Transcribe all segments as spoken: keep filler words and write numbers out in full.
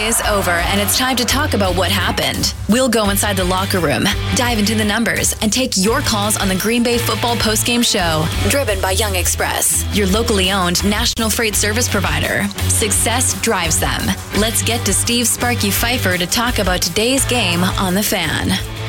day is over, and it's time to talk about what happened. We'll go inside the locker room, dive into the numbers, and take your calls on the Green Bay Football Postgame Show. Driven by Young Express, your locally owned national freight service provider. Success drives them. Let's get to Steve Sparky Pfeiffer to talk about today's game on The Fan.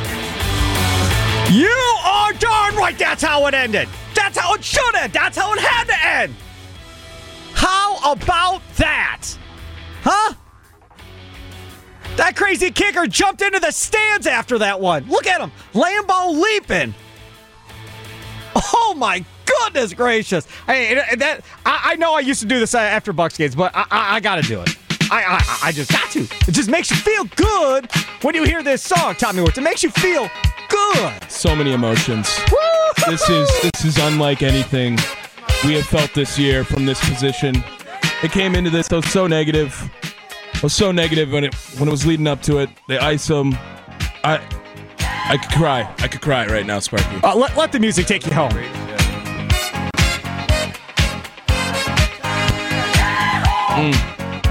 You are darn right. That's how it ended. That's how it should end. That's how it had to end. How about that? Huh? That crazy kicker jumped into the stands after that one. Look at him. Lambeau leaping. Oh, my goodness gracious. Hey, that I, I know I used to do this after Bucs games, but I, I, I got to do it. I, I I just got to. It just makes you feel good when you hear this song, Tommy Woods. It makes you feel good. So many emotions. Woo-hoo! This is this is unlike anything we have felt this year from this position. It came into this, I was so negative. I was so negative when it when it was leading up to it. They ice them. I I could cry. I could cry right now, Sparky. Uh, let, let the music take you home. Mm.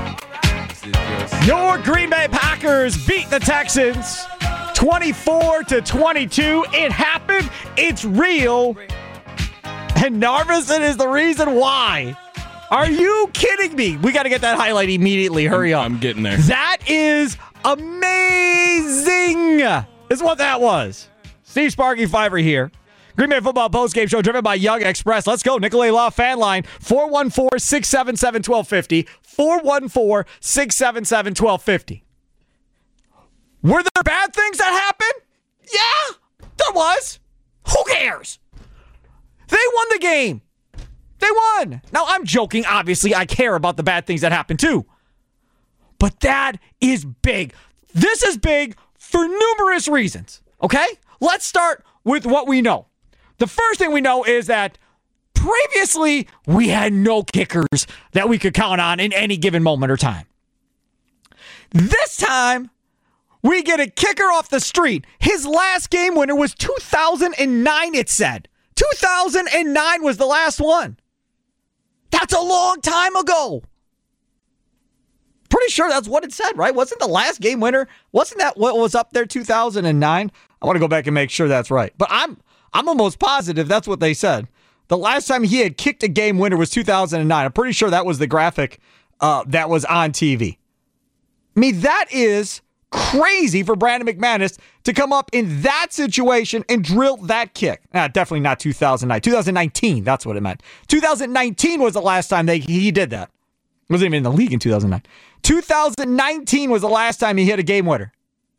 Your Green Bay Packers beat the Texans twenty-four to twenty-two. It happened. It's real. And Narveson is the reason why. Are you kidding me? We got to get that highlight immediately. Hurry I'm, up. I'm getting there. That is amazing. Is what that was. Steve Sparky Pfeiffer here. Green Bay Football Postgame Show driven by Young Express. Let's go. Nicolay Law fan line four one four, six seven seven, one two five zero. four one four, six seven seven, one two five zero. Were there bad things that happened? Yeah, there was. Who cares? They won the game. They won. Now, I'm joking. Obviously, I care about the bad things that happen too. But that is big. This is big for numerous reasons. Okay? Let's start with what we know. The first thing we know is that previously we had no kickers that we could count on in any given moment or time. This time, we get a kicker off the street. His last game winner was two thousand nine, it said. two thousand nine was the last one. That's a long time ago. Pretty sure that's what it said, right? Wasn't the last game winner, wasn't that what was up there, two thousand nine? I want to go back and make sure that's right. But I'm I'm almost positive that's what they said. The last time he had kicked a game winner was two thousand nine. I'm pretty sure that was the graphic uh, that was on T V. I mean, that is crazy for Brandon McManus to come up in that situation and drill that kick. Nah, definitely not two thousand nine. two thousand nineteen, that's what it meant. two thousand nineteen was the last time they he did that. He wasn't even in the league in two thousand nine. two thousand nineteen was the last time he hit a game winner.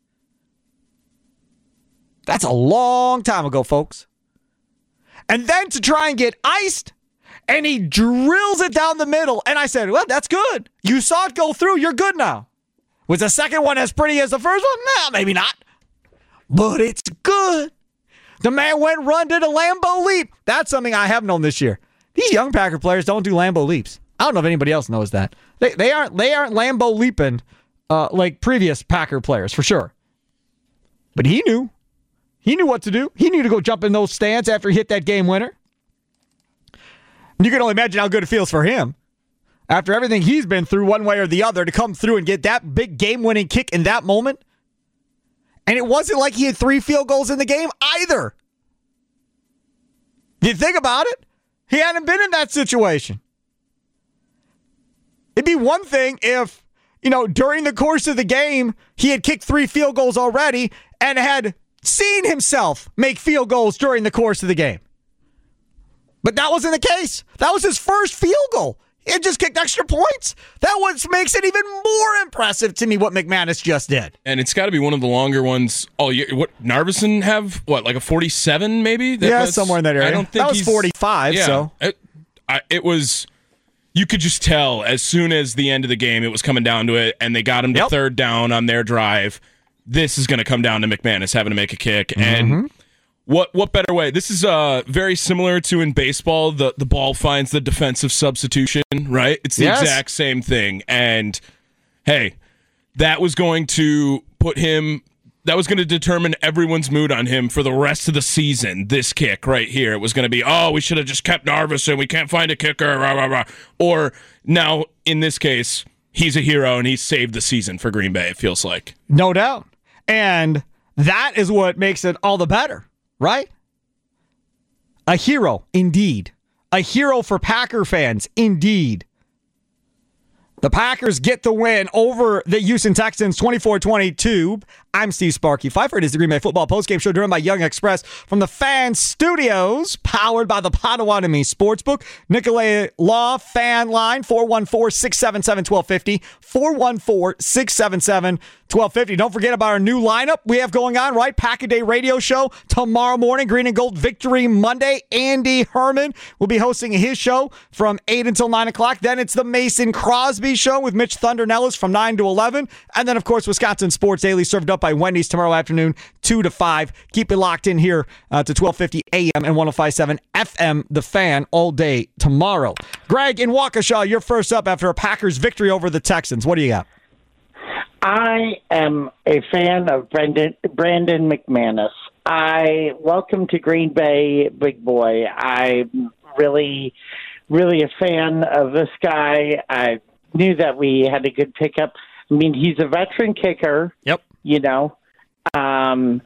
That's a long time ago, folks. And then to try and get iced, and he drills it down the middle. And I said, well, that's good. You saw it go through. You're good now. Was the second one as pretty as the first one? No, maybe not. But it's good. The man went run, did a Lambeau leap. That's something I have known this year. These young Packer players don't do Lambeau leaps. I don't know if anybody else knows that. They they aren't they aren't Lambeau leaping uh, like previous Packer players, for sure. But he knew. He knew what to do. He knew to go jump in those stands after he hit that game winner. You can only imagine how good it feels for him. After everything he's been through one way or the other, to come through and get that big game-winning kick in that moment. And it wasn't like he had three field goals in the game either. You think about it, he hadn't been in that situation. It'd be one thing if, you know, during the course of the game, he had kicked three field goals already and had seen himself make field goals during the course of the game. But that wasn't the case. That was his first field goal. He had just kicked extra points. That what makes it even more impressive to me what McManus just did. And it's got to be one of the longer ones all year. What, Narveson have, what, like a forty-seven maybe? That, yeah, somewhere in that area. I don't think that was he's, forty-five, yeah, so. It, I, it was, you could just tell as soon as the end of the game, it was coming down to it, and they got him to yep. third down on their drive. This is going to come down to McManus having to make a kick. Mm-hmm. And what what better way? This is uh, very similar to in baseball, the, the ball finds the defensive substitution, right? It's the yes. exact same thing. And, hey, that was going to put him, that was going to determine everyone's mood on him for the rest of the season, this kick right here. It was going to be, oh, we should have just kept Narveson. We can't find a kicker, rah, rah, rah. Or now, in this case, he's a hero and he saved the season for Green Bay, it feels like. No doubt. And that is what makes it all the better, right? A hero, indeed. A hero for Packer fans, indeed. The Packers get the win over the Houston Texans, twenty-four twenty-two. I'm Steve Sparky Pfeiffer. It is the Green Bay Football Postgame Show driven by Young Express from the Fan Studios, powered by the Potawatomi Sportsbook. Nicolay Law Fan Line, four one four, six seven seven, one two five zero, four one four, six seven seven, one two five zero. Don't forget about our new lineup we have going on, right? Pack-A-Day Radio Show tomorrow morning, Green and Gold Victory Monday. Andy Herman will be hosting his show from eight until nine o'clock. Then it's the Mason Crosby Show with Mitch Thundernellis from nine to eleven. And then, of course, Wisconsin Sports Daily served up by Wendy's tomorrow afternoon, two to five. Keep it locked in here uh, to twelve fifty a.m. and one oh five point seven F M, The Fan, all day tomorrow. Greg in Waukesha, you're first up after a Packers victory over the Texans. What do you got? I am a fan of Brendan, Brandon McManus. I welcome to Green Bay, big boy. I'm really, really a fan of this guy. I knew that we had a good pickup. I mean, he's a veteran kicker. Yep. You know, um,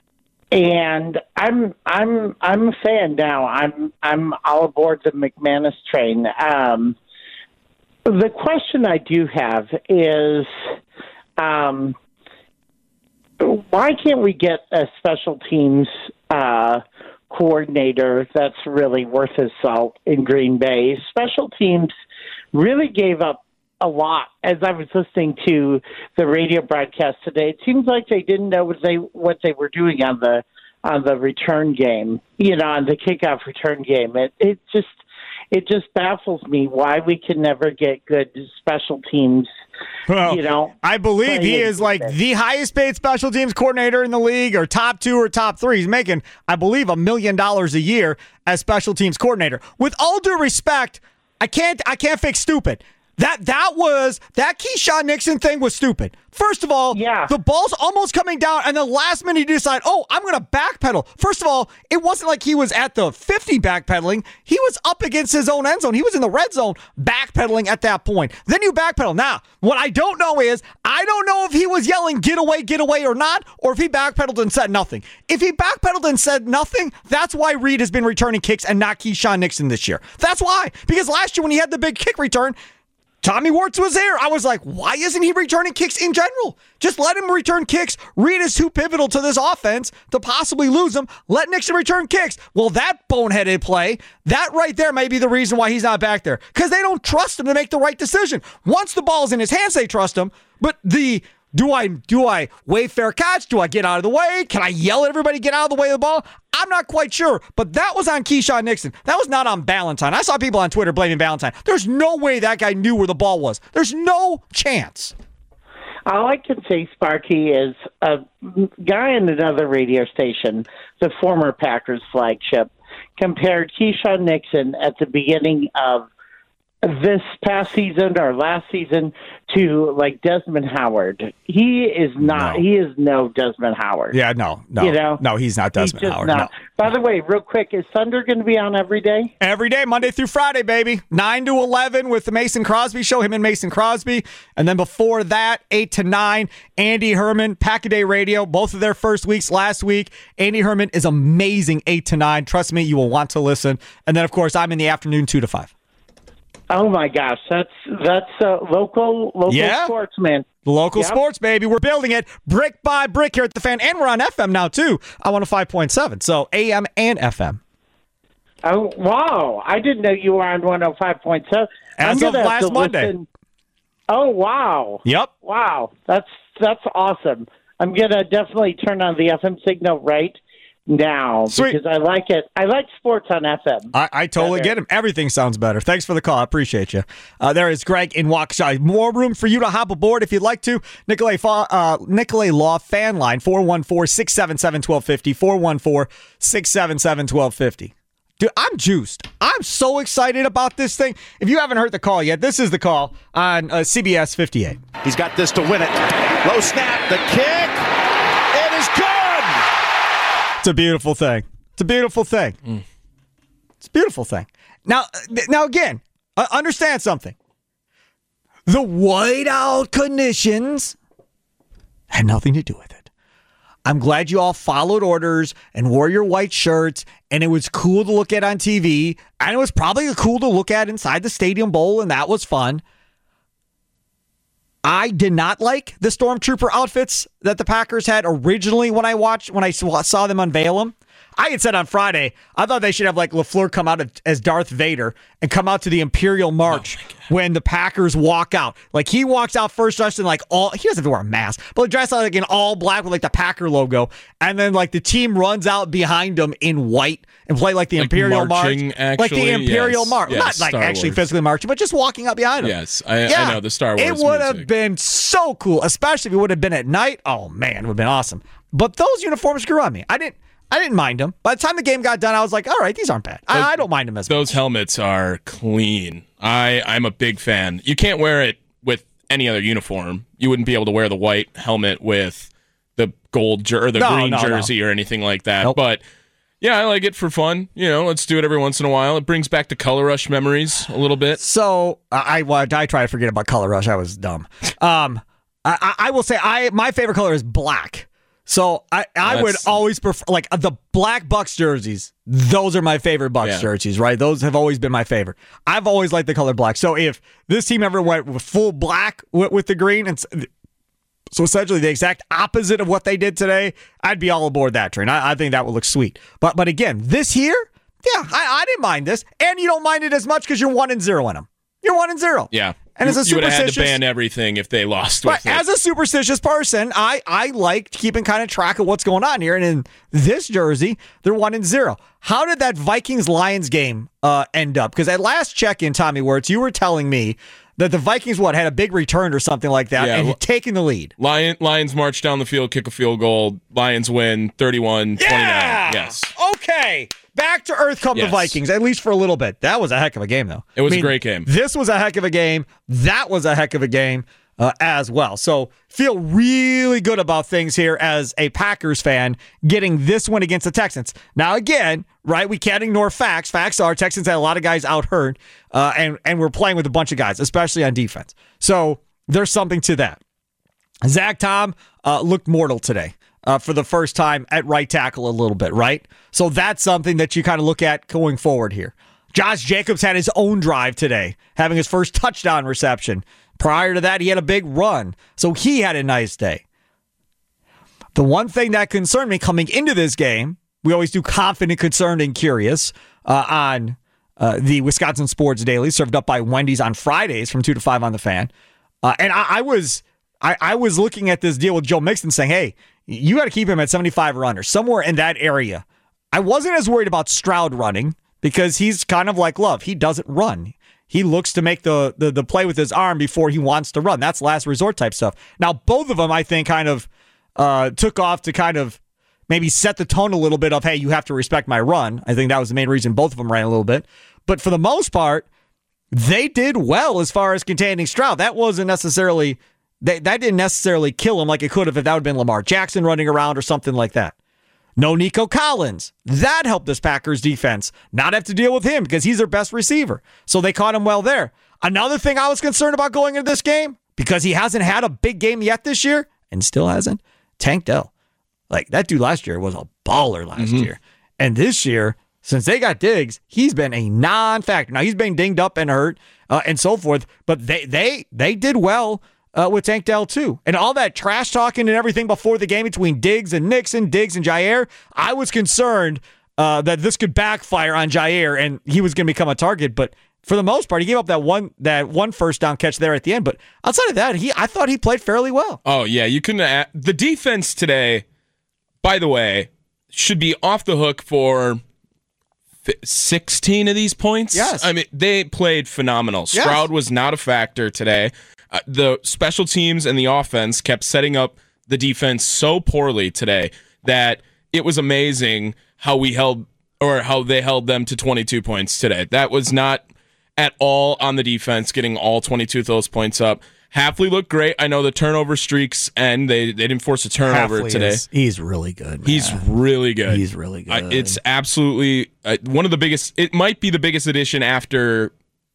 and I'm I'm I'm a fan now. I'm I'm all aboard the McManus train. Um, the question I do have is, um, why can't we get a special teams uh, coordinator that's really worth his salt in Green Bay? Special teams really gave up a lot. As I was listening to the radio broadcast today, it seems like they didn't know what they what they were doing on the on the return game, you know, on the kickoff return game. It it just it just baffles me why we can never get good special teams. Well, you know, I believe he is like the highest paid special teams coordinator in the league, or top two or top three. He's making, I believe, a million dollars a year as special teams coordinator. With all due respect, I can't I can't fix stupid. That that was that Keyshawn Nixon thing was stupid. First of all, yeah. the ball's almost coming down, and the last minute you decide, oh, I'm going to backpedal. First of all, it wasn't like he was at the fifty backpedaling. He was up against his own end zone. He was in the red zone backpedaling at that point. Then you backpedal. Now, what I don't know is, I don't know if he was yelling, get away, get away or not, or if he backpedaled and said nothing. If he backpedaled and said nothing, that's why Reed has been returning kicks and not Keyshawn Nixon this year. That's why. Because last year when he had the big kick return, Tommy Wirtz was there. I was like, why isn't he returning kicks in general? Just let him return kicks. Reed is too pivotal to this offense to possibly lose them. Let Nixon return kicks. Well, that boneheaded play, that right there may be the reason why he's not back there. Because they don't trust him to make the right decision. Once the ball's in his hands, they trust him. But the do I do I wave fair catch? Do I get out of the way? Can I yell at everybody, get out of the way of the ball? I'm not quite sure, but that was on Keyshawn Nixon. That was not on Ballantyne. I saw people on Twitter blaming Ballantyne. There's no way that guy knew where the ball was. There's no chance. All I can say, Sparky, is a guy in another radio station, the former Packers flagship, compared Keyshawn Nixon at the beginning of this past season or last season to like Desmond Howard. He is not. No. He is no Desmond Howard. Yeah, no, no, you know, no. He's not Desmond he's Howard. Not. No. By the way, real quick, is Thunder going to be on every day? Every day, Monday through Friday, baby. Nine to eleven with the Mason Crosby Show. Him and Mason Crosby, and then before that, eight to nine. Andy Herman, Pack-A-Day Radio. Both of their first weeks last week. Andy Herman is amazing. Eight to nine. Trust me, you will want to listen. And then, of course, I'm in the afternoon, two to five. Oh my gosh, that's that's uh, local local yeah. sports, man. Local yep. sports, baby. We're building it brick by brick here at the Fan, and we're on F M now too. I one oh five point seven, so A M and F M. Oh wow! I didn't know you were on one oh five point seven. As of last Monday. Listen. Oh wow! Yep. Wow, that's that's awesome. I'm gonna definitely turn on the F M signal right now. Sweet. Because I like it. I like sports on F M. I, I totally better. get him. Everything sounds better. Thanks for the call. I appreciate you. Uh, there is Greg in Waukesha. More room for you to hop aboard if you'd like to. Nicolay, uh, Nicolay Law Fan Line, four one four, six seven seven, one two five zero, four one four, six seven seven, one two five zero. Dude, I'm juiced. I'm so excited about this thing. If you haven't heard the call yet, this is the call on uh, C B S fifty-eight. He's got this to win it. Low snap, the kick. It is good. It's a beautiful thing. It's a beautiful thing. Mm. It's a beautiful thing. Now, now again, uh, understand something. the whiteout conditions had nothing to do with it. I'm glad you all followed orders and wore your white shirts, and it was cool to look at on T V, and it was probably cool to look at inside the Stadium Bowl, and that was fun. I did not like the Stormtrooper outfits that the Packers had originally when I watched, when I saw them unveil them. I had said on Friday, I thought they should have like LaFleur come out as Darth Vader and come out to the Imperial March oh when the Packers walk out. Like he walks out first dressed in like all, he doesn't have to wear a mask, but dressed like in all black with like the Packer logo. And then like the team runs out behind him in white and play like the like Imperial marching, March. Actually, like the Imperial yes, March. yes, Not like Star actually Wars. physically marching, but just walking up behind him. Yes, I, yeah, I know the Star Wars It would music. have been so cool, especially if it would have been at night. Oh man, it would have been awesome. But those uniforms grew on me. I didn't I didn't mind them. By the time the game got done, I was like, all right, these aren't bad. I, I don't mind them as much. Those helmets are clean. I, I'm a big fan. You can't wear it with any other uniform. You wouldn't be able to wear the white helmet with the gold jer- or the No, green no, jersey no. or anything like that. Nope. But yeah, I like it for fun. You know, let's do it every once in a while. It brings back the Color Rush memories a little bit. So I, I, I try to forget about Color Rush. I was dumb. Um, I, I will say I my favorite color is black. So I, I would That's- always prefer like uh, the black Bucks jerseys. Those are my favorite Bucks Yeah. jerseys, right? Those have always been my favorite. I've always liked the color black. So if this team ever went with full black with, with the green, and s- so essentially the exact opposite of what they did today, I'd be all aboard that train. I, I think that would look sweet. But but again, this here, yeah, I, I didn't mind this, and you don't mind it as much because you're one and zero in them. You're one and zero. Yeah. And you, as a you would have had to superstitious- ban everything if they lost But with it. as a superstitious person, I, I like keeping kind of track of what's going on here. And in this jersey, they're one and zero. How did that Vikings-Lions game uh, end up? Because at last check-in, Tommy Wirtz, you were telling me that the Vikings, what, had a big return or something like that Yeah, and well- had taken the lead. Lion, Lions march down the field, kick a field goal. Lions win thirty-one twenty-nine. Yeah! Yes. Okay. Back to earth come Yes. the Vikings, at least for a little bit. That was a heck of a game, though. It was I a mean, great game. This was a heck of a game. That was a heck of a game uh, as well. So feel really good about things here as a Packers fan getting this one against the Texans. Now, again, right, we can't ignore facts. Facts are Texans had a lot of guys out hurt, uh, and, and we're playing with a bunch of guys, especially on defense. So there's something to that. Zach Tom uh, looked mortal today. Uh, for the first time at right tackle a little bit, right? So that's something that you kind of look at going forward here. Josh Jacobs had his own drive today, having his first touchdown reception. Prior to that, he had a big run. So he had a nice day. The one thing that concerned me coming into this game, we always do confident, concerned, and curious uh, on uh, the Wisconsin Sports Daily, served up by Wendy's on Fridays from two to five on the Fan. Uh, and I, I was I, I was looking at this deal with Joe Mixon saying, hey, you got to keep him at seventy-five or under, somewhere in that area. I wasn't as worried about Stroud running because he's kind of like Love. He doesn't run. He looks to make the, the the play with his arm before he wants to run. That's last resort type stuff. Now, both of them, I think, kind of uh, took off to kind of maybe set the tone a little bit of, hey, you have to respect my run. I think that was the main reason both of them ran a little bit. But for the most part, they did well as far as containing Stroud. That wasn't necessarily... That, that didn't necessarily kill him like it could have if that would have been Lamar Jackson running around or something like that. No Nico Collins. That helped this Packers defense not have to deal with him because he's their best receiver. So they caught him well there. Another thing I was concerned about going into this game, because he hasn't had a big game yet this year and still hasn't, Tank Dell. Like that dude last year was a baller last Mm-hmm. year. And this year, since they got Diggs, he's been a non-factor. Now he's been dinged up and hurt uh, and so forth, but they they they did well Uh, with Tank Dell, too. And all that trash talking and everything before the game between Diggs and Nixon, Diggs and Jair, I was concerned uh, that this could backfire on Jair and he was going to become a target. But for the most part, he gave up that one that one first down catch there at the end. But outside of that, he I thought he played fairly well. Oh, yeah. You couldn't. Add, the defense today, by the way, should be off the hook for sixteen of these points. Yes. I mean, they played phenomenal. Yes. Stroud was not a factor today. Uh, the special teams and the offense kept setting up the defense so poorly today that it was amazing how we held or how they held them to twenty-two points today. That was not at all on the defense, getting all twenty-two of those points up. Hafley looked great. I know the turnover streaks and they, they didn't force a turnover Hafley today. is- he's really good, man. He's really good. He's really good. Uh, it's absolutely uh, one of the biggest. It might be the biggest addition after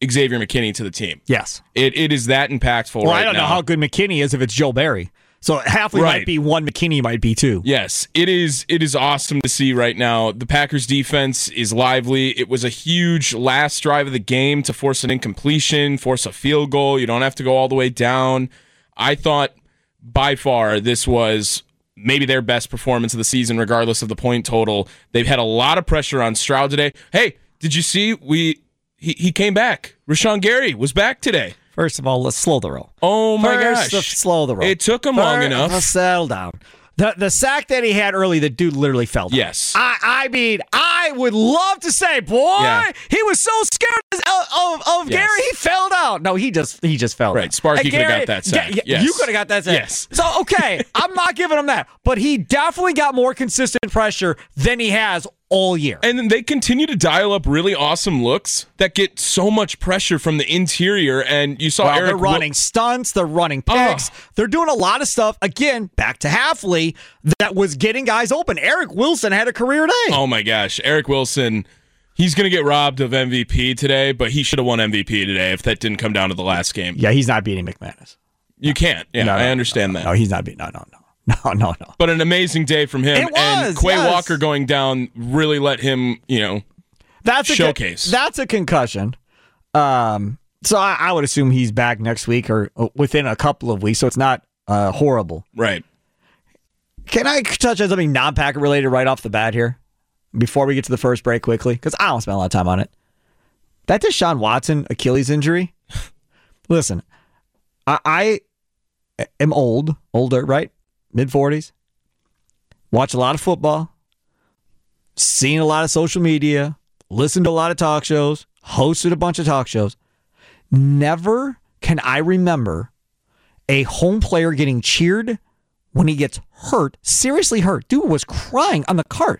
Xavier McKinney to the team. Yes. It It is that impactful well, right now. I don't now. know how good McKinney is if it's Joe Barry. So Hafley Right. might be one, McKinney might be two. Yes, it is It is awesome to see right now. The Packers defense is lively. It was a huge last drive of the game to force an incompletion, force a field goal. You don't have to go all the way down. I thought by far this was maybe their best performance of the season, regardless of the point total. They've had a lot of pressure on Stroud today. Hey, did you see we he, he came back? Rashawn Gary was back today. First of all, let's slow the roll. Oh my First, gosh. let's slow the roll. It took him long First, enough. Let's settle down. The the sack that he had early, the dude literally fell down. Yes. I, I mean, I would love to say, boy, Yeah. he was so scared of, of, of Yes. Gary, he fell down. No, he just he just fell down. Right, Sparky And could have Gary- got that sack. Ga- Yes. You could have got that sack. Yes. So, okay, I'm not giving him that. But he definitely got more consistent pressure than he has all year. And then they continue to dial up really awesome looks that get so much pressure from the interior. And you saw Well, Eric they're running Wil- stunts. They're running picks. Oh. They're doing a lot of stuff. Again, back to Hafley, that was getting guys open. Eric Wilson had a career day. Oh my gosh, Eric Wilson. He's going to get robbed of M V P today, but he should have won M V P today if that didn't come down to the last game. Yeah, he's not beating McManus. You can't. Yeah, No, no, I understand no, that. No, he's not beating. No, no, no. No, no, no. But an amazing day from him. It was, and Quay yes. Walker going down really let him, you know, That's a showcase. That's a concussion. Um, so I, I would assume he's back next week or within a couple of weeks. So it's not uh, horrible. right. Can I touch on something non-Packer related right off the bat here before we get to the first break quickly? Because I don't spend a lot of time on it. That Deshaun Watson Achilles injury. Listen, I, I am old, older, right? mid forties. Watch a lot of football. Seen a lot of social media. Listened to a lot of talk shows. Hosted a bunch of talk shows. Never can I remember a home player getting cheered when he gets hurt, seriously hurt. Dude was crying on the cart.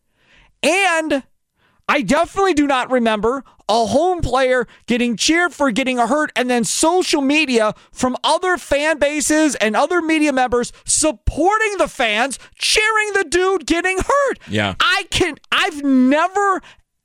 And I definitely do not remember a home player getting cheered for getting hurt and then social media from other fan bases and other media members supporting the fans, cheering the dude getting hurt. Yeah. I can, I've never,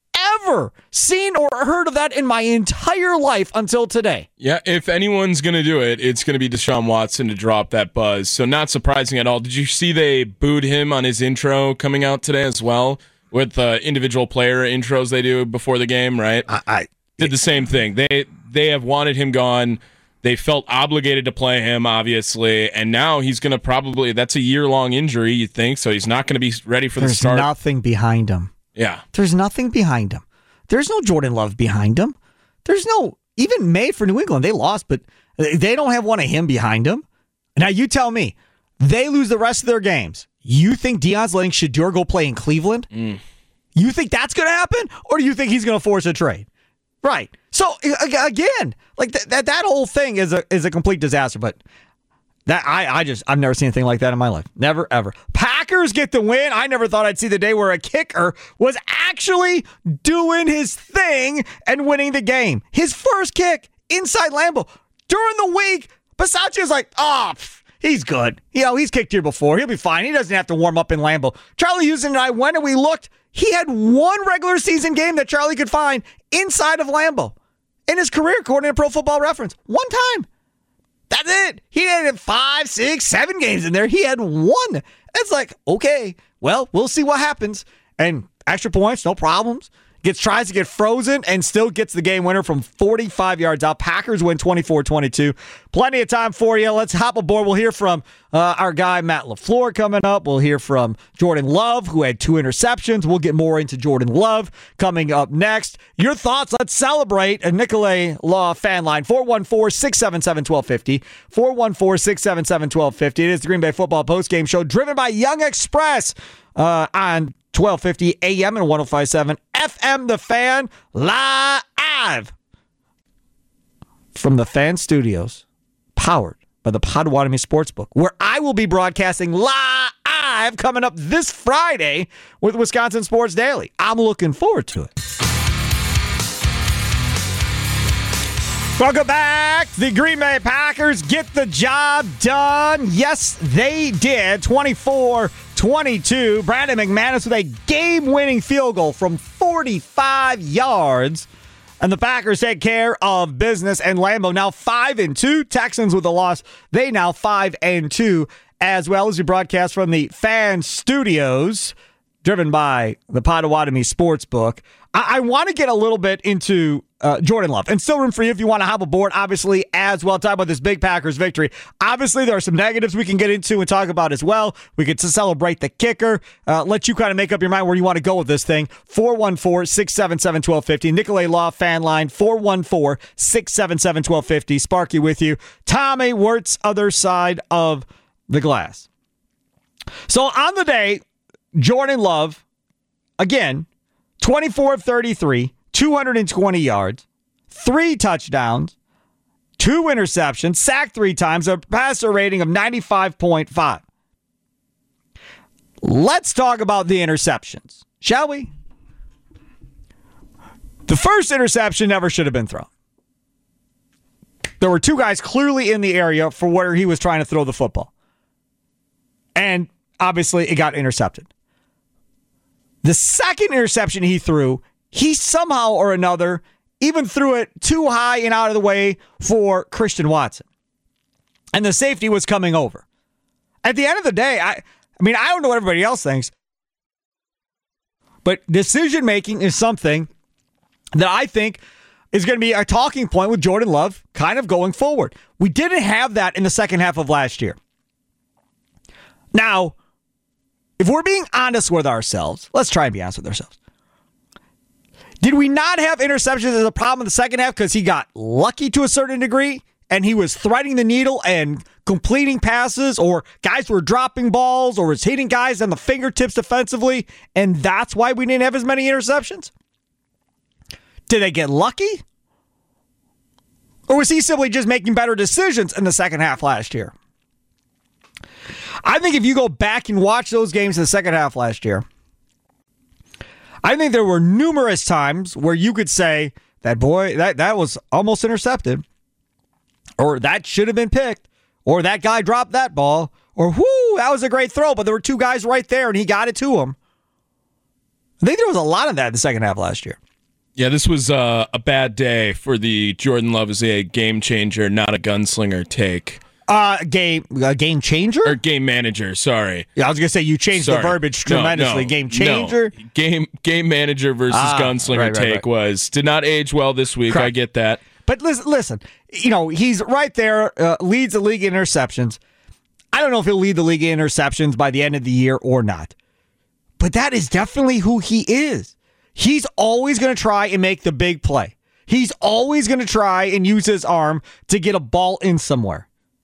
ever seen or heard of that in my entire life until today. Yeah, if anyone's going to do it, it's going to be Deshaun Watson to drop that buzz. So not surprising at all. Did you see they booed him on his intro coming out today as well? With the uh, individual player intros they do before the game, right? I, I Did the same thing. They they have wanted him gone. They felt obligated to play him, obviously, and now he's going to probably, that's a year-long injury, you think, so he's not going to be ready for the There's start. nothing behind him. Yeah. There's nothing behind him. There's no Jordan Love behind him. There's no, even May for New England, they lost, but they don't have one of him behind him. Now you tell me, they lose the rest of their games. You think Deion's letting Shedeur go play in Cleveland? Mm. You think that's going to happen? Or do you think he's going to force a trade? Right. So again, like th- that that whole thing is a is a complete disaster. But that I I just I've never seen anything like that in my life. Never ever. Packers get the win. I never thought I'd see the day where a kicker was actually doing his thing and winning the game. His first kick inside Lambeau during the week. Bisaccia is like, oh. Pff, he's good. You know, he's kicked here before. He'll be fine. He doesn't have to warm up in Lambeau. Charlie Houston and I went and we looked. He had one regular season game that Charlie could find inside of Lambeau in his career, according to Pro Football Reference. One time. That's it. He had five, six, seven games in there. He had one. It's like, okay, well, we'll see what happens. And extra points, no problems. Gets tries to get frozen and still gets the game winner from forty-five yards out. Packers win twenty-four twenty-two. Plenty of time for you. Let's hop aboard. We'll hear from uh, our guy Matt LaFleur coming up. We'll hear from Jordan Love, who had two interceptions. We'll get more into Jordan Love coming up next. Your thoughts? Let's celebrate a Nicolay Law fan line. four one four, six seven seven, one two five zero. four one four, six seven seven, one two five zero. It is the Green Bay Football Postgame Show driven by Young Express uh, on twelve fifty A M and one oh five point seven F M The Fan, live from the Fan Studios, powered by the Potawatomi Sportsbook, where I will be broadcasting live coming up this Friday with Wisconsin Sports Daily. I'm looking forward to it. Welcome back. The Green Bay Packers get the job done. Yes, they did. twenty-four twenty-two. Brandon McManus with a game-winning field goal from forty-five yards And the Packers take care of business, and Lambeau now five and two. Texans with a loss. They now five and two, as well as we broadcast from the Fan Studios, driven by the Potawatomi Sportsbook. I, I want to get a little bit into uh, Jordan Love, and still room for you if you want to hop aboard, obviously, as well. Talk about this big Packers victory. Obviously, there are some negatives we can get into and talk about as well. We get to celebrate the kicker. Uh, let you kind of make up your mind where you want to go with this thing. four one four, six seven seven, one two five zero. Nicolay Law fan line, four one four, six seven seven, one two five zero. Sparky with you. Tommy Wirtz, other side of the glass. So on the day, Jordan Love, again, twenty-four of thirty-three, two hundred twenty yards, three touchdowns, two interceptions, sacked three times, a passer rating of ninety-five point five. Let's talk about the interceptions, shall we? The first interception never should have been thrown. There were two guys clearly in the area for where he was trying to throw the football. And obviously, it got intercepted. The second interception he threw, he somehow or another even threw it too high and out of the way for Christian Watson. And the safety was coming over. At the end of the day, I, I mean, I don't know what everybody else thinks, but decision-making is something that I think is going to be a talking point with Jordan Love kind of going forward. We didn't have that in the second half of last year. Now, if we're being honest with ourselves, let's try and be honest with ourselves. Did we not have interceptions as a problem in the second half because he got lucky to a certain degree and he was threading the needle and completing passes, or guys were dropping balls, or was hitting guys on the fingertips defensively, and that's why we didn't have as many interceptions? Did they get lucky? Or was he simply just making better decisions in the second half last year? I think if you go back and watch those games in the second half last year, I think there were numerous times where you could say that, boy, that, that was almost intercepted, or that should have been picked, or that guy dropped that ball, or whoo, that was a great throw, but there were two guys right there and he got it to him. I think there was a lot of that in the second half last year. Yeah, this was uh, a bad day for the Jordan Love is a game changer, not a gunslinger take. Uh, game uh, game changer? Or game manager, sorry. Yeah, I was going to say you changed sorry. the verbiage tremendously. No, no, game changer? No. Game game manager versus ah, gunslinger right, right, take right. was, did not age well this week. Correct. I get that. But listen, listen, you know, he's right there, uh, leads the league in interceptions. I don't know if he'll lead the league in interceptions by the end of the year or not. But that is definitely who he is. He's always going to try and make the big play. He's always going to try and use his arm to get a ball in somewhere.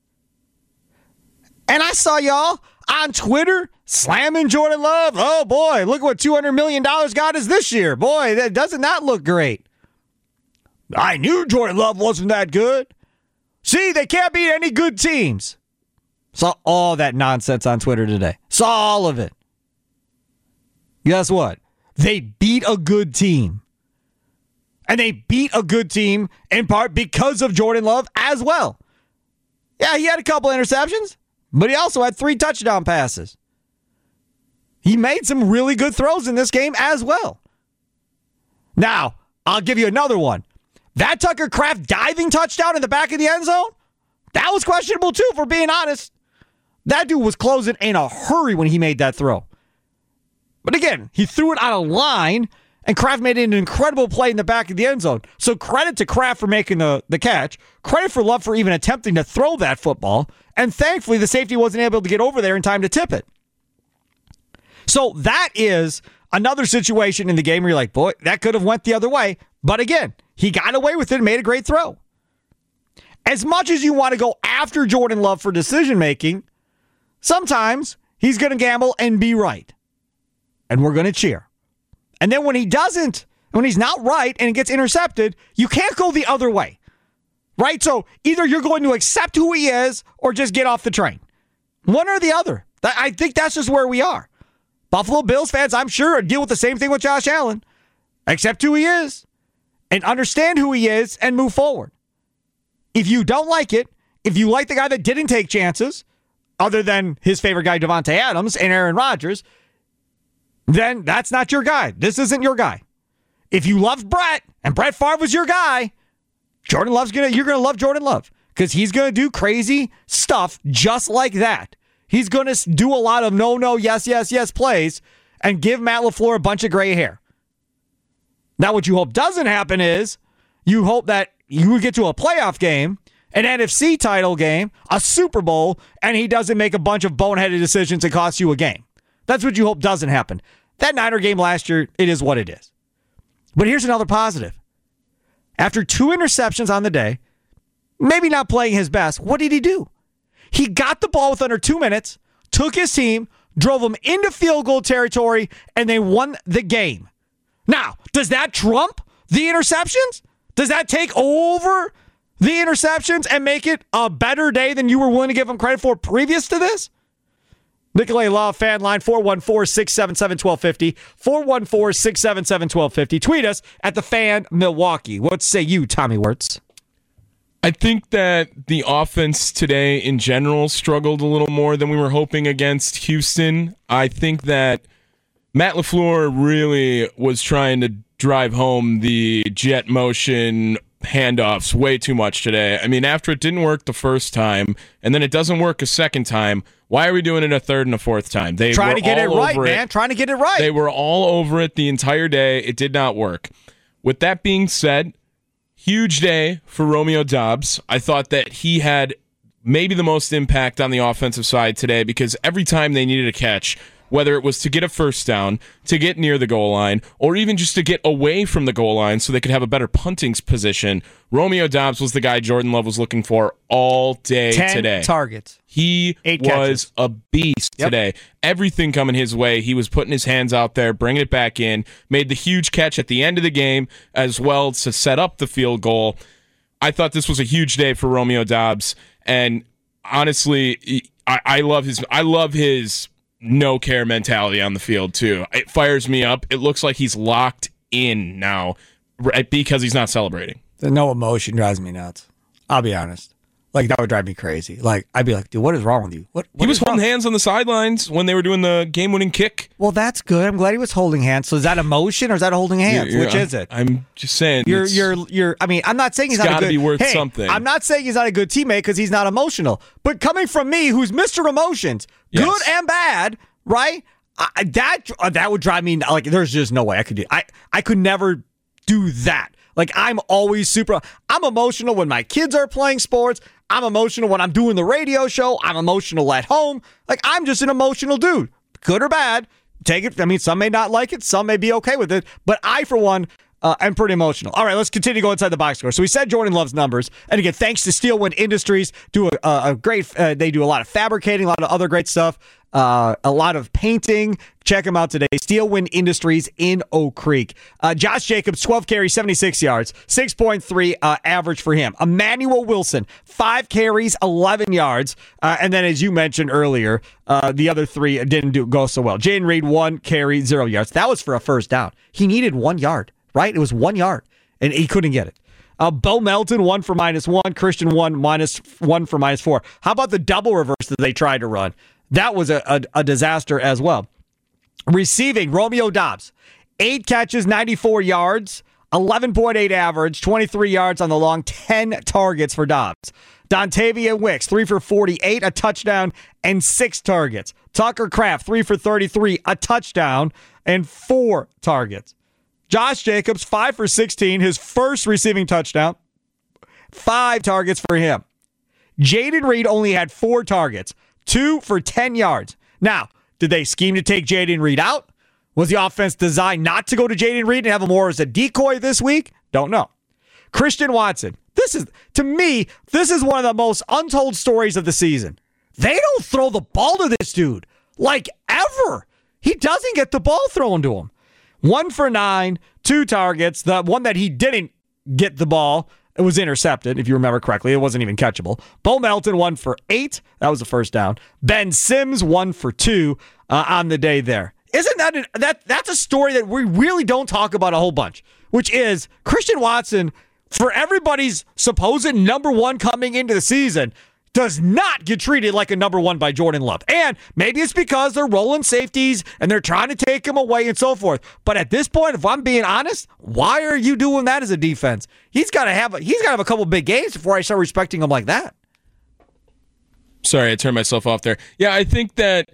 And I saw y'all on Twitter slamming Jordan Love. Oh, boy, look what two hundred million dollars got us this year. Boy, that doesn't not look great. I knew Jordan Love wasn't that good. See, they can't beat any good teams. Saw all that nonsense on Twitter today. Saw all of it. Guess what? They beat a good team. And they beat a good team in part because of Jordan Love as well. Yeah, he had a couple interceptions, but he also had three touchdown passes. He made some really good throws in this game as well. Now, I'll give you another one. That Tucker Kraft diving touchdown in the back of the end zone, that was questionable too, if we're being honest. That dude was closing in a hurry when he made that throw. But again, he threw it on a line, and Kraft made an incredible play in the back of the end zone. So credit to Kraft for making the, the catch. Credit for Love for even attempting to throw that football. And thankfully, the safety wasn't able to get over there in time to tip it. So that is another situation in the game where you're like, boy, that could have went the other way. But again, he got away with it and made a great throw. As much as you want to go after Jordan Love for decision-making, sometimes he's going to gamble and be right. And we're going to cheer. And then when he doesn't, when he's not right and it gets intercepted, you can't go the other way. Right? So either you're going to accept who he is or just get off the train. One or the other. I think that's just where we are. Buffalo Bills fans, I'm sure, deal with the same thing with Josh Allen. Accept who he is and understand who he is and move forward. If you don't like it, if you like the guy that didn't take chances, other than his favorite guy, Devontae Adams and Aaron Rodgers, then that's not your guy. This isn't your guy. if you loved Brett and Brett Favre was your guy, Jordan Love's gonna you're gonna love Jordan Love because he's gonna do crazy stuff just like that. He's gonna do a lot of no, no, yes, yes, yes plays and give Matt LaFleur a bunch of gray hair. Now, what you hope doesn't happen is you hope that you would get to a playoff game, an N F C title game, a Super Bowl, and he doesn't make a bunch of boneheaded decisions that cost you a game. That's what you hope doesn't happen. That Niner game last year, it is what it is. But here's another positive. After two interceptions on the day, maybe not playing his best, what did he do? He got the ball with under two minutes, took his team, drove them into field goal territory, and they won the game. Now, does that trump the interceptions? Does that take over the interceptions and make it a better day than you were willing to give him credit for previous to this? Nicolay Law fan line four one four, six seven seven, one two five zero, four one four, six seven seven, one two five zero. Tweet us at the Fan Milwaukee. What say you, Tommy Wirtz? I think that the offense today in general struggled a little more than we were hoping against Houston. I think that Matt LaFleur really was trying to drive home the jet motion handoffs way too much today. I mean, after it didn't work the first time, and then it doesn't work a second time, why are we doing it a third and a fourth time? They trying were to get it all right, over man. It. Trying to get it right. They were all over it the entire day. It did not work. With that being said, huge day for Romeo Doubs. I thought that he had maybe the most impact on the offensive side today because every time they needed a catch, whether it was to get a first down, to get near the goal line, or even just to get away from the goal line so they could have a better punting position, Romeo Doubs was the guy Jordan Love was looking for all day Ten today. targets. He Eight was catches. a beast Yep. today. Everything coming his way. He was putting his hands out there, bringing it back in, made the huge catch at the end of the game as well to set up the field goal. I thought this was a huge day for Romeo Doubs, and honestly, I, I love his. I love his no care mentality on the field too. It fires me up. It looks like he's locked in now right, because he's not celebrating. The no emotion drives me nuts. I'll be honest. Like, that would drive me crazy. Like, I'd be like, dude, what is wrong with you? What, what he was is holding wrong? hands on the sidelines when they were doing the game-winning kick. Well, that's good. I'm glad he was holding hands. So is that emotion or is that holding hands? You're- Which I'm- is it? I'm just saying. You're, it's- you're, you're. I mean, I'm not saying he's It's not a gotta good. be worth hey, something. I'm not saying he's not a good teammate because he's not emotional. But coming from me, who's Mister Emotions, Yes. good and bad, right? I, that uh, that would drive me like. There's just no way I could do. I I could never do that. Like, I'm always super. I'm emotional when my kids are playing sports. I'm emotional when I'm doing the radio show. I'm emotional at home. Like, I'm just an emotional dude, good or bad. Take it. I mean, some may not like it. Some may be okay with it. But I, for one, uh, am pretty emotional. All right, let's continue to go inside the box score. So we said Jordan Love's numbers. And again, thanks to Steelwind Industries. Do a, a, a great, uh, they do a lot of fabricating, a lot of other great stuff. Uh, a lot of painting. Check them out today. Steelwind Industries in Oak Creek. Uh, Josh Jacobs, twelve carries, seventy-six yards, six point three uh, average for him. Emmanuel Wilson, five carries, eleven yards. Uh, and then, as you mentioned earlier, uh, the other three didn't do go so well. Jaden Reed, one carry, zero yards. That was for a first down. He needed one yard, right? It was one yard, and he couldn't get it. Uh, Bo Melton, one for minus one. Christian, one minus one for minus four. How about the double reverse that they tried to run? That was a, a, a disaster as well. Receiving, Romeo Doubs, eight catches, ninety-four yards, eleven point eight average, twenty-three yards on the long, ten targets for Doubs. Dontavian Wicks, three for forty-eight, a touchdown, and six targets. Tucker Kraft, three for thirty-three, a touchdown, and four targets. Josh Jacobs, five for sixteen, his first receiving touchdown, five targets for him. Jaden Reed only had four targets. Two for ten yards. Now, did they scheme to take Jaden Reed out? Was the offense designed not to go to Jaden Reed and have him more as a decoy this week? Don't know. Christian Watson. This is, to me, this is one of the most untold stories of the season. They don't throw the ball to this dude, like ever. He doesn't get the ball thrown to him. One for nine, two targets. The one that he didn't get the ball, it was intercepted, if you remember correctly. It wasn't even catchable. Bo Melton, one for eight. That was the first down. Ben Sims, one for two uh, on the day there. Isn't that, an, that that's a story that we really don't talk about a whole bunch, which is Christian Watson, for everybody's supposed number one coming into the season, does not get treated like a number one by Jordan Love. And maybe it's because they're rolling safeties and they're trying to take him away and so forth. But at this point, if I'm being honest, why are you doing that as a defense? He's got to have a, he's got to have a couple big games before I start respecting him like that. Sorry, I turned myself off there. Yeah, I think that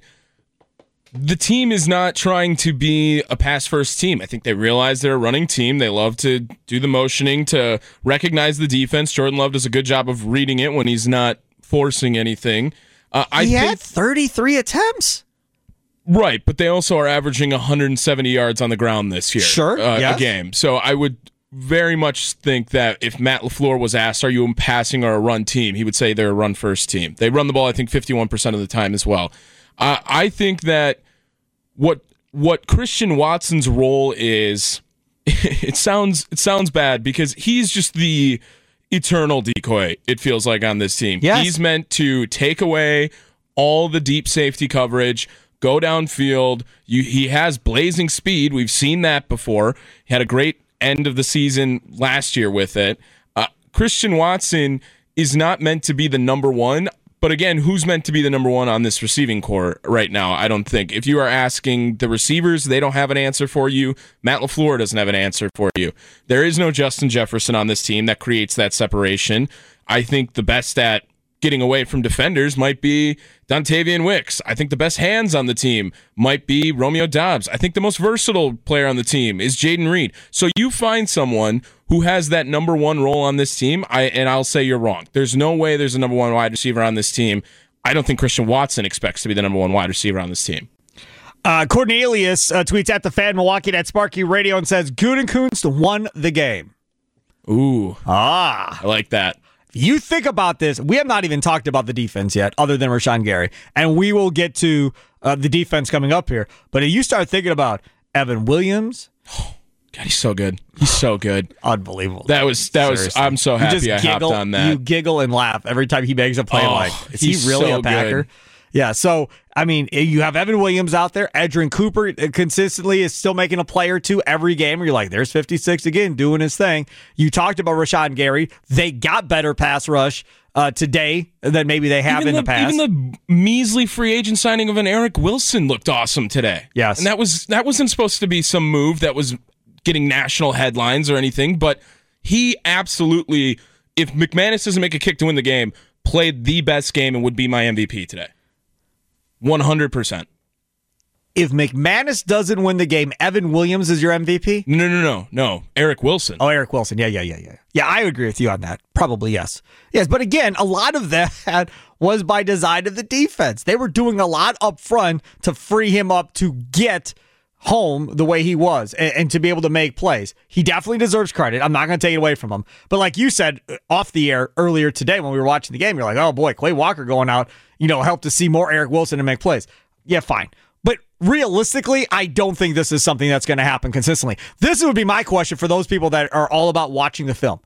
the team is not trying to be a pass-first team. I think they realize they're a running team. They love to do the motioning, to recognize the defense. Jordan Love does a good job of reading it when he's not forcing anything. Uh, I he think, had thirty-three attempts. Right, but they also are averaging one hundred seventy yards on the ground this year. Sure, uh, yes. a game. So I would very much think that if Matt LaFleur was asked, are you a passing or a run team, he would say they're a run-first team. They run the ball, I think, fifty-one percent of the time as well. Uh, I think that what what Christian Watson's role is, it sounds it sounds bad because he's just the eternal decoy, it feels like, on this team. Yes. He's meant to take away all the deep safety coverage, go downfield. You, he has blazing speed. We've seen that before. He had a great end of the season last year with it. Uh, Christian Watson is not meant to be the number one. But again, who's meant to be the number one on this receiving core right now? I don't think. If you are asking the receivers, they don't have an answer for you. Matt LaFleur doesn't have an answer for you. There is no Justin Jefferson on this team that creates that separation. I think the best at getting away from defenders might be Dontavian Wicks. I think the best hands on the team might be Romeo Doubs. I think the most versatile player on the team is Jaden Reed. So you find someone who has that number one role on this team, I and I'll say you're wrong. There's no way there's a number one wide receiver on this team. I don't think Christian Watson expects to be the number one wide receiver on this team. Uh, Cornelius uh, tweets at the Fan Milwaukee at Sparky Radio and says, Gutekunst won the game. Ooh. Ah. I like that. You think about this. We have not even talked about the defense yet, other than Rashawn Gary. And we will get to uh, the defense coming up here. But if you start thinking about Evan Williams. God, he's so good. He's so good. Unbelievable. That was, that was, Seriously. I'm so happy I giggle, hopped on that. You giggle and laugh every time he makes a play. Oh, like, is he he's really so a Packer? good. Yeah, so, I mean, you have Evan Williams out there. Edrin Cooper consistently is still making a play or two every game where you're like, there's fifty-six again doing his thing. You talked about Rashawn Gary. They got better pass rush uh, today than maybe they have even in the, the past. Even the measly free agent signing of an Eric Wilson looked awesome today. Yes. And that, was, that wasn't supposed to be some move that was getting national headlines or anything, but he absolutely, if McManus doesn't make a kick to win the game, played the best game and would be my M V P today. one hundred percent. If McManus doesn't win the game, Evan Williams is your M V P? No, no, no, no. Eric Wilson. Oh, Eric Wilson. Yeah, yeah, yeah, yeah. Yeah, I agree with you on that. Probably, yes. Yes, but again, a lot of that was by design of the defense. They were doing a lot up front to free him up to get home the way he was and, and to be able to make plays. He definitely deserves credit. I'm not going to take it away from him. But like you said off the air earlier today when we were watching the game, you're like, oh boy, Quay Walker going out, you know, helped to see more Eric Wilson and make plays. Yeah, fine. But realistically, I don't think this is something that's going to happen consistently. This would be my question for those people that are all about watching the film.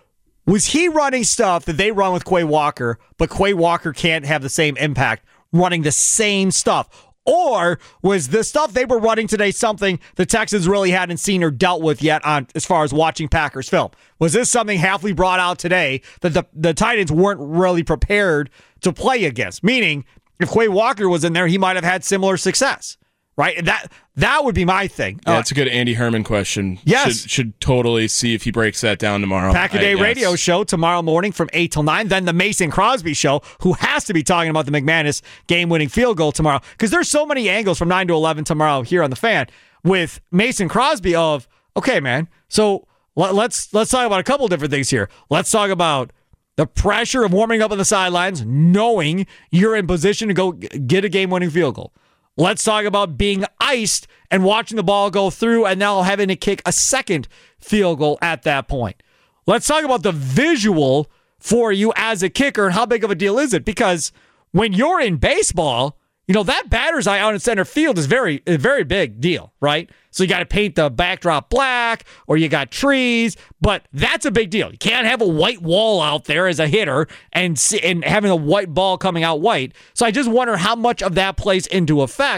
Was he running stuff that they run with Quay Walker, but Quay Walker can't have the same impact running the same stuff? Or was the stuff they were running today something the Texans really hadn't seen or dealt with yet on as far as watching Packers film? Was this something Hafley brought out today that the, the Titans weren't really prepared to play against? Meaning, if Quay Walker was in there, he might have had similar success, right? That that would be my thing. Yeah, uh, it's a good Andy Herman question. Yes. Should, should totally see if he breaks that down tomorrow. Pack a Day I, yes. radio show tomorrow morning from eight till nine. Then the Mason Crosby show, who has to be talking about the McManus game-winning field goal tomorrow. Because there's so many angles from nine to eleven tomorrow here on The Fan with Mason Crosby of, okay, man, so let, let's let's talk about a couple different things here. Let's talk about the pressure of warming up on the sidelines, knowing you're in position to go get a game-winning field goal. Let's talk about being iced and watching the ball go through and now having to kick a second field goal at that point. Let's talk about the visual for you as a kicker and how big of a deal is it? Because when you're in baseball, you know, that batter's eye out in center field is very, a very big deal, right? So you got to paint the backdrop black or you got trees, but that's a big deal. You can't have a white wall out there as a hitter and and having a white ball coming out white. So I just wonder how much of that plays into effect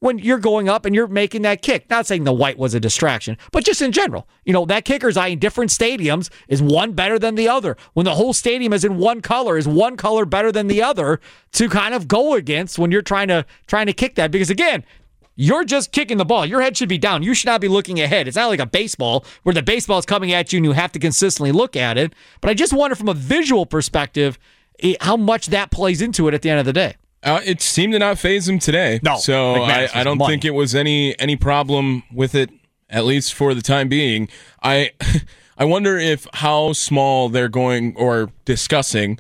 when you're going up and you're making that kick. Not saying the white was a distraction, but just in general. You know, that kicker's eye in different stadiums is one better than the other. When the whole stadium is in one color, is one color better than the other to kind of go against when you're trying to trying to kick that? Because again, you're just kicking the ball. Your head should be down. You should not be looking ahead. It's not like a baseball where the baseball is coming at you and you have to consistently look at it. But I just wonder from a visual perspective how much that plays into it at the end of the day. Uh, it seemed to not faze him today. No, so I, I don't money. think it was any any problem with it, at least for the time being. I I wonder if how small they're going or discussing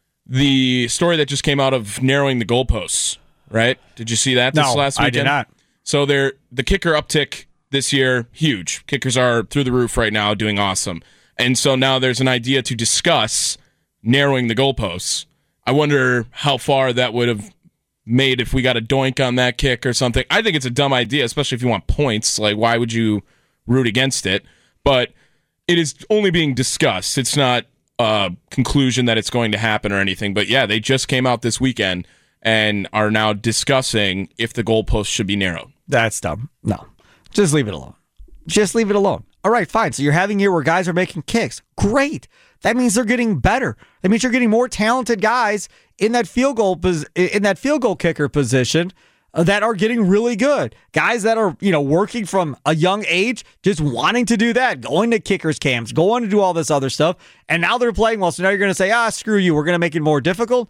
the story that just came out of narrowing the goalposts. Right? Did you see that this no, last weekend? I did not. So they're, the kicker uptick this year, huge. Kickers are through the roof right now, doing awesome. And so now there's an idea to discuss narrowing the goalposts. I wonder how far that would have made if we got a doink on that kick or something. I think it's a dumb idea, especially if you want points. Like, why would you root against it? But it is only being discussed. It's not a conclusion that it's going to happen or anything. But yeah, they just came out this weekend and are now discussing if the goalpost should be narrowed. That's dumb. No. Just leave it alone. Just leave it alone. All right, fine. So you're having a year where guys are making kicks. Great. That means they're getting better. That means you're getting more talented guys in that field goal pos- in that field goal kicker position uh, that are getting really good. Guys that are, you know, working from a young age, just wanting to do that, going to kickers camps, going to do all this other stuff, and now they're playing well. So now you're going to say, ah, screw you. We're going to make it more difficult.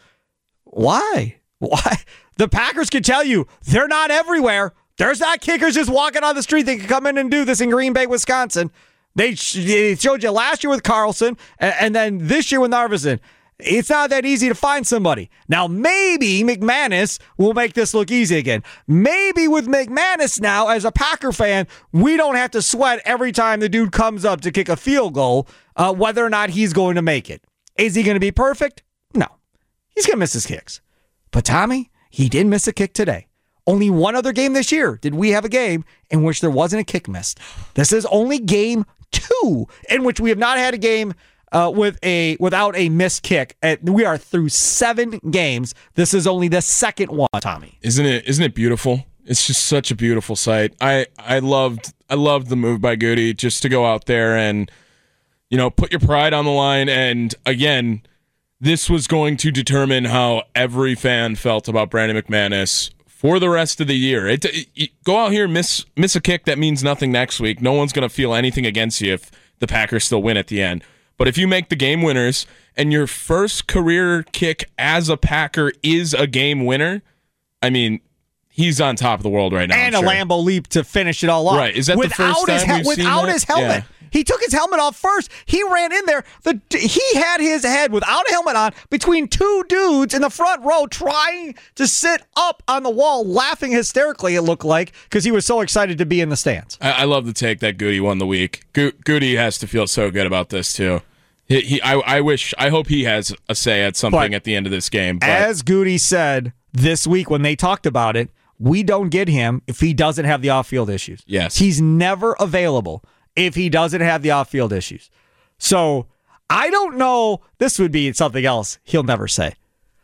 Why? Why? The Packers can tell you they're not everywhere. There's not kickers just walking on the street that can come in and do this in Green Bay, Wisconsin. They, they showed you last year with Carlson and, and then this year with Narveson. It's not that easy to find somebody. Now, maybe McManus will make this look easy again. Maybe with McManus now, as a Packer fan, we don't have to sweat every time the dude comes up to kick a field goal, uh, whether or not he's going to make it. Is he going to be perfect? No. He's going to miss his kicks. But Tommy, he did miss a kick today. Only one other game this year did we have a game in which there wasn't a kick missed. This is only game two in which we have not had a game uh, with a without a missed kick. And we are through seven games. This is only the second one, Tommy. Isn't it? Isn't it beautiful? It's just such a beautiful sight. I I loved I loved the move by Goody just to go out there and, you know, put your pride on the line. And again, this was going to determine how every fan felt about Brandon McManus for the rest of the year. It, it, it, go out here, miss miss a kick that means nothing next week. No one's going to feel anything against you if the Packers still win at the end. But if you make the game winners and your first career kick as a Packer is a game winner, I mean, he's on top of the world right now. And I'm a sure. Lambeau leap to finish it all off. Right. Is that without the first time his, we've Without seen his that? helmet. Yeah. He took his helmet off first. He ran in there. The He had his head without a helmet on between two dudes in the front row trying to sit up on the wall, laughing hysterically, it looked like, because he was so excited to be in the stands. I, I love the take that Goody won the week. Go- Goody has to feel so good about this, too. He, he I, I wish, I hope he has a say at something but at the end of this game. But. As Goody said this week when they talked about it, we don't get him if he doesn't have the off-field issues. Yes. He's never available if he doesn't have the off-field issues. So I don't know. This would be something else he'll never say.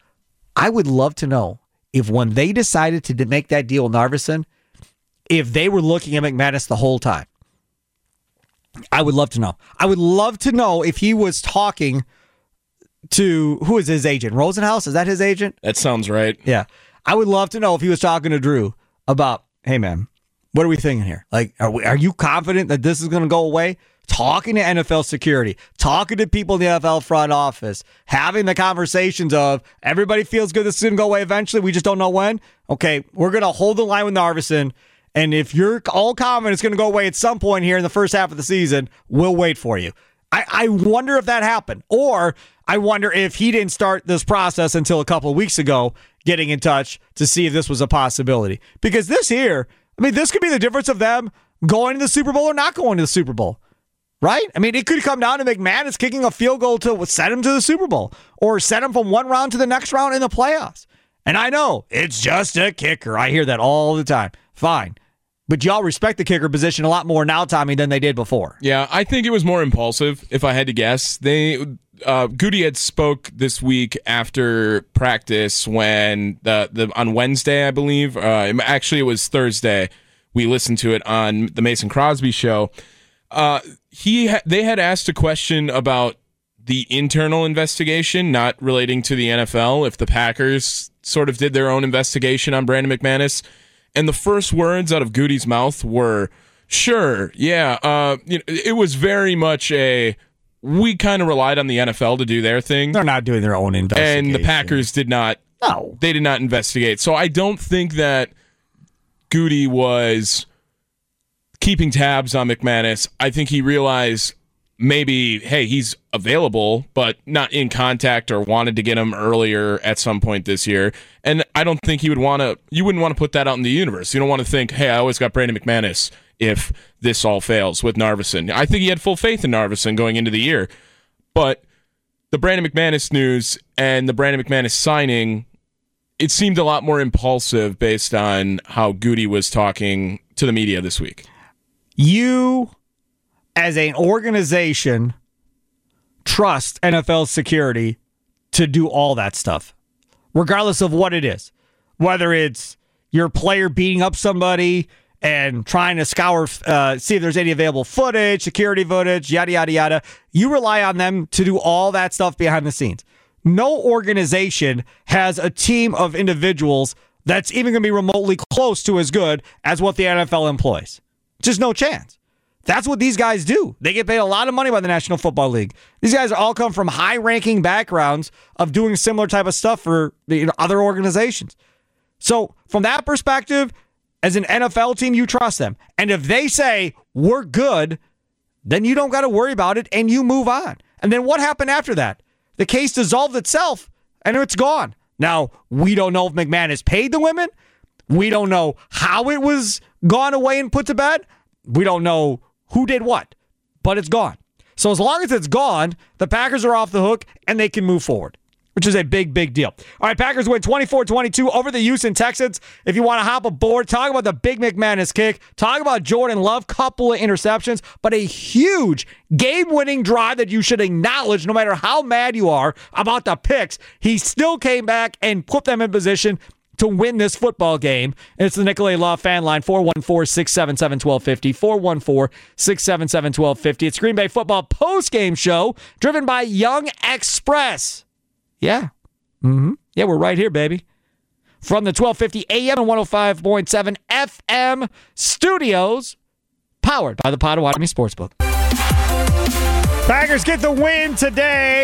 I would love to know if when they decided to make that deal with Narveson, if they were looking at McManus the whole time. I would love to know. I would love to know if he was talking to, who is his agent? Rosenhaus? Is that his agent? That sounds right. Yeah. I would love to know if he was talking to Drew about, hey, man, what are we thinking here? Like, are we, are you confident that this is going to go away? Talking to N F L security, talking to people in the N F L front office, having the conversations of everybody feels good this is going to go away eventually. We just don't know when. Okay, we're going to hold the line with Narveson. And if you're all confident it's going to go away at some point here in the first half of the season, we'll wait for you. I, I wonder if that happened. Or I wonder if he didn't start this process until a couple of weeks ago, getting in touch to see if this was a possibility. Because this here, I mean, this could be the difference of them going to the Super Bowl or not going to the Super Bowl. Right? I mean, it could come down to McManus kicking a field goal to send him to the Super Bowl or send him from one round to the next round in the playoffs. And I know, it's just a kicker. I hear that all the time. Fine. But y'all respect the kicker position a lot more now, Tommy, than they did before. Yeah, I think it was more impulsive, if I had to guess. They uh, Goody had spoke this week after practice when the, the on Wednesday, I believe. Uh, actually, it was Thursday. We listened to it on the Mason Crosby show. Uh, he ha- they had asked a question about the internal investigation, not relating to the N F L, if the Packers sort of did their own investigation on Brandon McManus. And the first words out of Goody's mouth were, sure, yeah. Uh, you know, it was very much a, we kind of relied on the N F L to do their thing. They're not doing their own investigation. And the Packers did not. No. They did not investigate. So I don't think that Goody was keeping tabs on McManus. I think he realized maybe, hey, he's available, but not in contact or wanted to get him earlier at some point this year. And I don't think he would want to, you wouldn't want to put that out in the universe. You don't want to think, hey, I always got Brandon McManus if this all fails with Narveson. I think he had full faith in Narveson going into the year. But the Brandon McManus news and the Brandon McManus signing, it seemed a lot more impulsive based on how Goody was talking to the media this week. You, as an organization, trust N F L security to do all that stuff, regardless of what it is. Whether it's your player beating up somebody and trying to scour, uh, see if there's any available footage, security footage, yada, yada, yada. You rely on them to do all that stuff behind the scenes. No organization has a team of individuals that's even going to be remotely close to as good as what the N F L employs. Just no chance. That's what these guys do. They get paid a lot of money by the National Football League. These guys all come from high-ranking backgrounds of doing similar type of stuff for you know, other organizations. So from that perspective, as an N F L team, you trust them. And if they say, we're good, then you don't got to worry about it and you move on. And then what happened after that? The case dissolved itself and it's gone. Now, we don't know if McManus paid the women. We don't know how it was gone away and put to bed. We don't know who did what, but it's gone. So as long as it's gone, the Packers are off the hook and they can move forward, which is a big, big deal. All right, Packers win twenty-four twenty-two over the Houston Texans. If you want to hop aboard, talk about the big McManus kick, talk about Jordan Love, couple of interceptions, but a huge game-winning drive that you should acknowledge no matter how mad you are about the picks. He still came back and put them in position to win this football game. And it's the Nicolay Law fan line, four one four, six seven seven, one two five zero, four one four, six seven seven, one two five zero. It's Green Bay football post-game show driven by Young Express. Yeah. Mm-hmm. Yeah, we're right here, baby. From the twelve fifty A M and one oh five point seven F M studios, powered by the Potawatomi Sportsbook. Packers get the win today.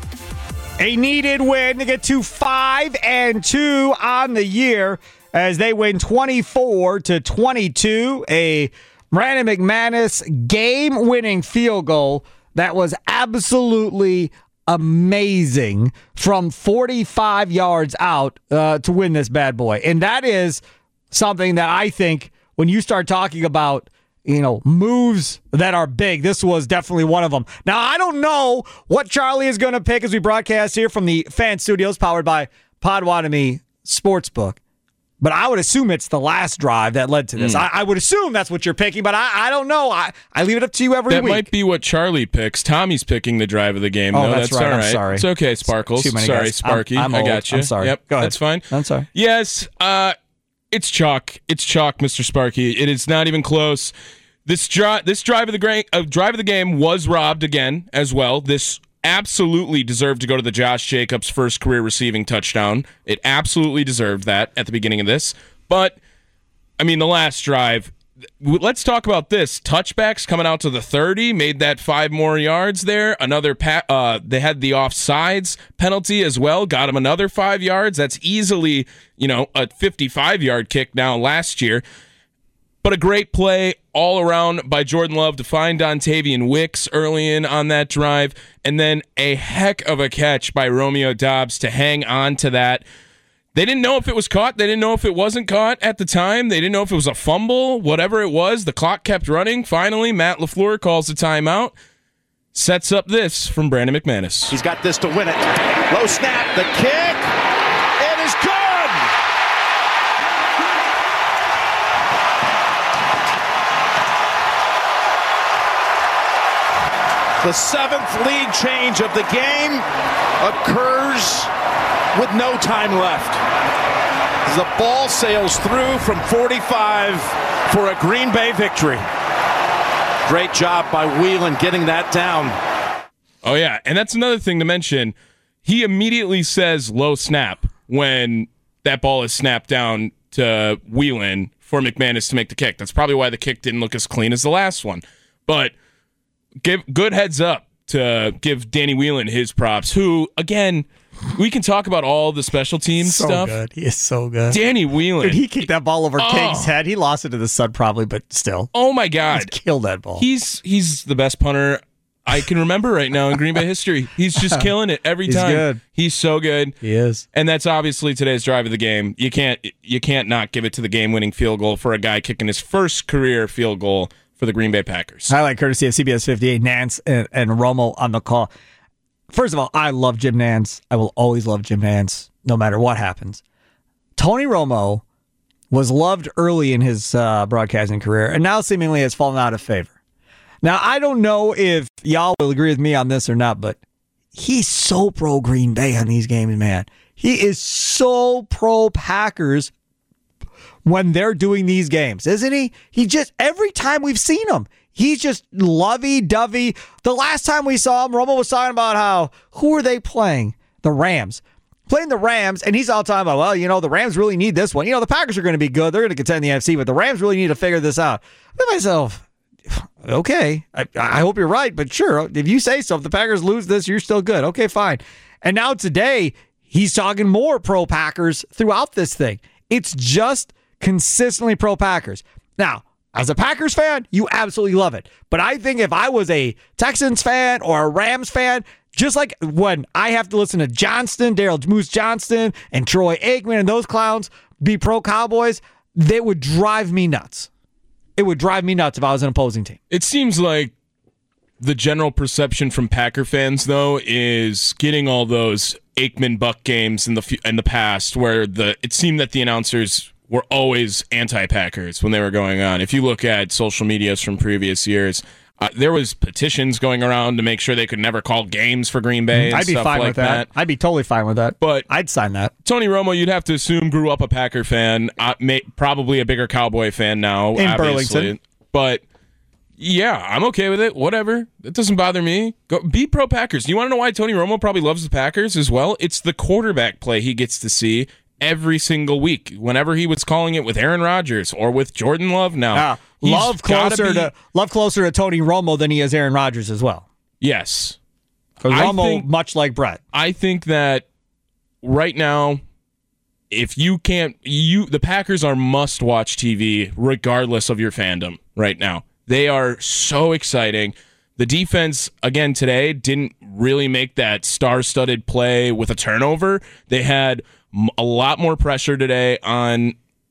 A needed win to get to five and two on the year as they win twenty-four to twenty-two. A Brandon McManus game-winning field goal that was absolutely amazing from forty-five yards out uh, to win this bad boy. And that is something that I think when you start talking about you know, moves that are big, this was definitely one of them. Now, I don't know what Charlie is going to pick as we broadcast here from the fan studios powered by Potawatomi Sportsbook, but I would assume it's the last drive that led to this. Mm. I, I would assume that's what you're picking, but I, I don't know. I, I leave it up to you every that week. That might be what Charlie picks. Tommy's picking the drive of the game, oh, though. That's, that's right. all right. I'm sorry. It's okay, Sparkles. Sorry, guys. Sparky. I'm, I'm I old. got you. I'm sorry. Yep, Go ahead. that's fine. I'm sorry. Yes, uh, it's chalk. It's chalk, Mister Sparky. It is not even close. This drive, this drive of the gra- uh, drive of the game was robbed again as well. This absolutely deserved to go to the Josh Jacobs first career receiving touchdown. It absolutely deserved that at the beginning of this. But I mean, the last drive. Let's talk about this. Touchbacks coming out to the thirty made that five more yards there. Another pa- uh, they had the offsides penalty as well. Got them another five yards. That's easily, you know, a fifty-five yard kick now last year. But a great play all around by Jordan Love to find Dontavian Wicks early in on that drive. And then a heck of a catch by Romeo Doubs to hang on to that. They didn't know if it was caught. They didn't know if it wasn't caught at the time. They didn't know if it was a fumble, whatever it was. The clock kept running. Finally, Matt LaFleur calls the timeout. Sets up this from Brandon McManus. He's got this to win it. Low snap, the kick. It is good. The seventh lead change of the game occurs with no time left. The ball sails through from forty-five for a Green Bay victory. Great job by Whelan getting that down. Oh, yeah, and that's another thing to mention. He immediately says low snap when that ball is snapped down to Whelan for McManus to make the kick. That's probably why the kick didn't look as clean as the last one. But give good heads up to give Danny Whelan his props, who, again, we can talk about all the special teams so stuff. Good. He is so good. Danny Whelan. Dude, he kicked that ball over Oh. King's head. He lost it to the Sun probably, but still. Oh, my God. He's killed that ball. He's he's the best punter I can remember right now in Green Bay history. He's just killing it every He's time. good. He's so good. He is. And that's obviously today's drive of the game. You can't you can't not give it to the game-winning field goal for a guy kicking his first career field goal for the Green Bay Packers. Highlight courtesy of C B S fifty-eight, Nance and, and Romo on the call. First of all, I love Jim Nance. I will always love Jim Nance, no matter what happens. Tony Romo was loved early in his uh, broadcasting career, and now seemingly has fallen out of favor. Now, I don't know if y'all will agree with me on this or not, but he's so pro Green Bay on these games, man. He is so pro Packers when they're doing these games, isn't he? He just, every time we've seen him, he's just lovey-dovey. The last time we saw him, Romo was talking about how, who are they playing? The Rams. Playing the Rams, and he's all talking about, well, you know, the Rams really need this one. You know, the Packers are going to be good. They're going to contend the N F C, but the Rams really need to figure this out. I think to myself, okay, I, I hope you're right, but sure, if you say so, if the Packers lose this, you're still good. Okay, fine. And now today, he's talking more pro-Packers throughout this thing. It's just consistently pro-Packers. Now, as a Packers fan, you absolutely love it. But I think if I was a Texans fan or a Rams fan, just like when I have to listen to Johnston, Daryl Moose Johnston, and Troy Aikman and those clowns be pro-Cowboys, they would drive me nuts. It would drive me nuts if I was an opposing team. It seems like the general perception from Packer fans, though, is getting all those Aikman Buck games in the in the past where the it seemed that the announcers were always anti-Packers when they were going on. If you look at social medias from previous years, uh, there was petitions going around to make sure they could never call games for Green Bay and I'd be stuff fine like with that. that. I'd be totally fine with that. But I'd sign that. Tony Romo, you'd have to assume, grew up a Packer fan, uh, may, probably a bigger Cowboy fan now, In obviously. Burlington. But yeah, I'm okay with it. Whatever. It doesn't bother me. Go be pro Packers. You want to know why Tony Romo probably loves the Packers as well? It's the quarterback play he gets to see every single week. Whenever he was calling it with Aaron Rodgers or with Jordan Love now. Yeah. he's Love gotta closer be- to love closer to Tony Romo than he is Aaron Rodgers as well. Yes. Because I Romo, think- much like Brett. I think that right now, if you can't, you the Packers are must-watch T V regardless of your fandom right now. They are so exciting. The defense, again, today didn't really make that star-studded play with a turnover. They had m- a lot more pressure today on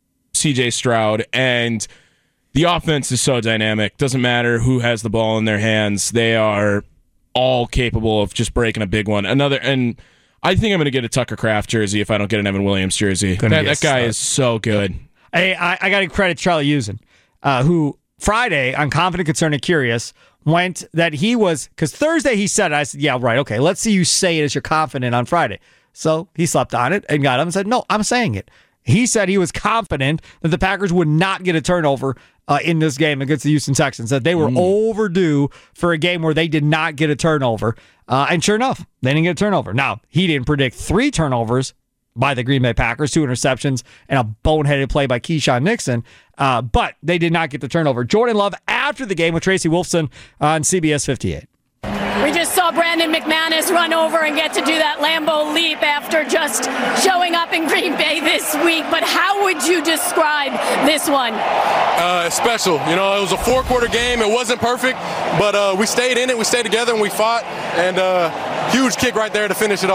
C J Stroud, and the offense is so dynamic. Doesn't matter who has the ball in their hands. They are all capable of just breaking a big one. Another, and I think I'm going to get a Tucker Kraft jersey if I don't get an Evan Williams jersey. That, Gonna that get guy stuck. is so good. Hey, I, I got to credit Charlie Usen, uh, who Friday on Confident, Concerned, and Curious went that he was, because Thursday he said it. I said, yeah, right, okay, let's see you say it as you're confident on Friday. So he slept on it and got him and said, no, I'm saying it. He said he was confident that the Packers would not get a turnover uh, in this game against the Houston Texans, that they were mm. overdue for a game where they did not get a turnover. Uh, and sure enough, they didn't get a turnover. Now, he didn't predict three turnovers by the Green Bay Packers, two interceptions, and a boneheaded play by Keyshawn Nixon. Uh, but they did not get the turnover. Jordan Love after the game with Tracy Wolfson on C B S fifty-eight. We just saw Brandon McManus run over and get to do that Lambeau leap after just showing up in Green Bay this week. But how would you describe this one? Uh, special. You know, it was a four-quarter game. It wasn't perfect, but uh, we stayed in it. We stayed together and we fought. And uh, huge kick right there to finish it off.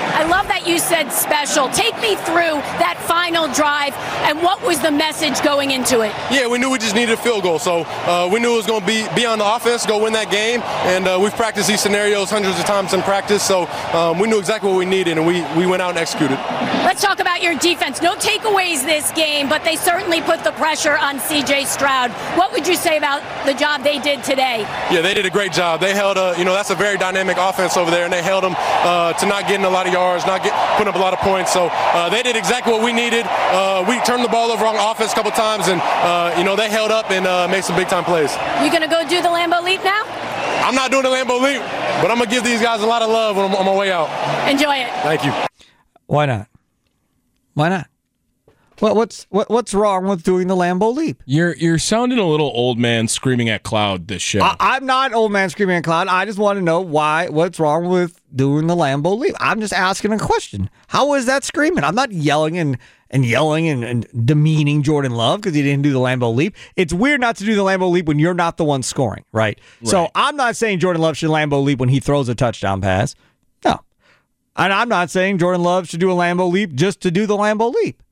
I love that you said special. Take me through that final drive and what was the message going into it? Yeah, we knew we just needed a field goal, so uh, we knew it was going to be be on the offense, go win that game, and uh, we've practiced these scenarios hundreds of times in practice, so um, we knew exactly what we needed, and we, we went out and executed. Let's talk about your defense. No takeaways this game, but they certainly put the pressure on C J Stroud. What would you say about the job they did today? Yeah, they did a great job. They held a, you know, that's a very dynamic offense over there, and they held them uh, to not getting a lot of yards, not get, putting up a lot of points. So uh, they did exactly what we needed. Uh, we turned the ball over on offense a couple times, and uh, you know they held up and uh, made some big time plays. You gonna go do the Lambeau Leap now? I'm not doing the Lambeau Leap, but I'm gonna give these guys a lot of love when I'm on my way out. Enjoy it. Thank you. Why not? Why not? What, what's what, what's wrong with doing the Lambeau Leap? You're you're sounding a little old man screaming at cloud this show. I, I'm not old man screaming at cloud. I just want to know why. What's wrong with doing the Lambeau Leap? I'm just asking a question. How is that screaming? I'm not yelling and and yelling and, and demeaning Jordan Love because he didn't do the Lambeau Leap. It's weird not to do the Lambeau Leap when you're not the one scoring, right? right? So I'm not saying Jordan Love should Lambeau Leap when he throws a touchdown pass. No. And I'm not saying Jordan Love should do a Lambeau Leap just to do the Lambeau Leap.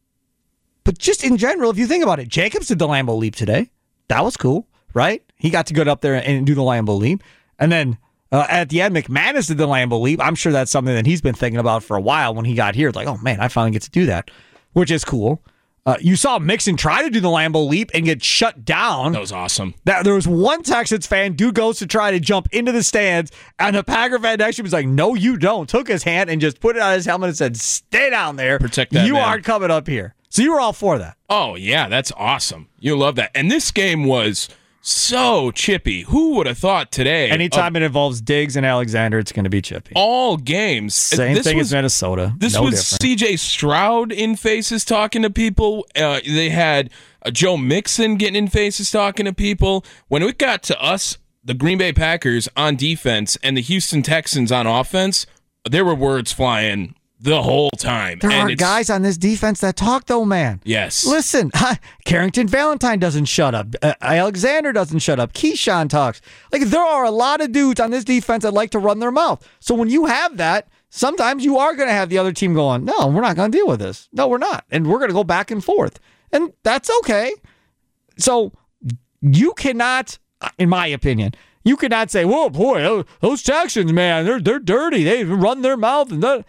But just in general, if you think about it, Jacobs did the Lambeau Leap today. That was cool, right? He got to get up there and do the Lambeau Leap. And then uh, at the end, McManus did the Lambeau Leap. I'm sure that's something that he's been thinking about for a while when he got here. It's like, oh, man, I finally get to do that, which is cool. Uh, you saw Mixon try to do the Lambeau Leap and get shut down. That was awesome. That, there was one Texans fan, dude goes to try to jump into the stands, and the Packer fan next to him was like, no, you don't. Took his hand and just put it on his helmet and said, stay down there. Protect that You man. aren't coming up here. So you were all for that. Oh, yeah, that's awesome. You love that. And this game was so chippy. Who would have thought today? Anytime it involves Diggs and Alexander, it's going to be chippy. All games. Same this thing was, as Minnesota. This no was different. C J Stroud in faces talking to people. Uh, they had uh, Joe Mixon getting in faces talking to people. When it got to us, the Green Bay Packers on defense and the Houston Texans on offense, there were words flying the whole time. There and are guys on this defense that talk, though, man. Yes. Listen, Carrington Valentine doesn't shut up. Uh, Alexander doesn't shut up. Keyshawn talks. Like, there are a lot of dudes on this defense that like to run their mouth. So when you have that, sometimes you are going to have the other team going, no, we're not going to deal with this. No, we're not. And we're going to go back and forth. And that's okay. So you cannot, in my opinion, you cannot say, whoa, boy, those Texans, man, they're they're dirty. They run their mouth and that.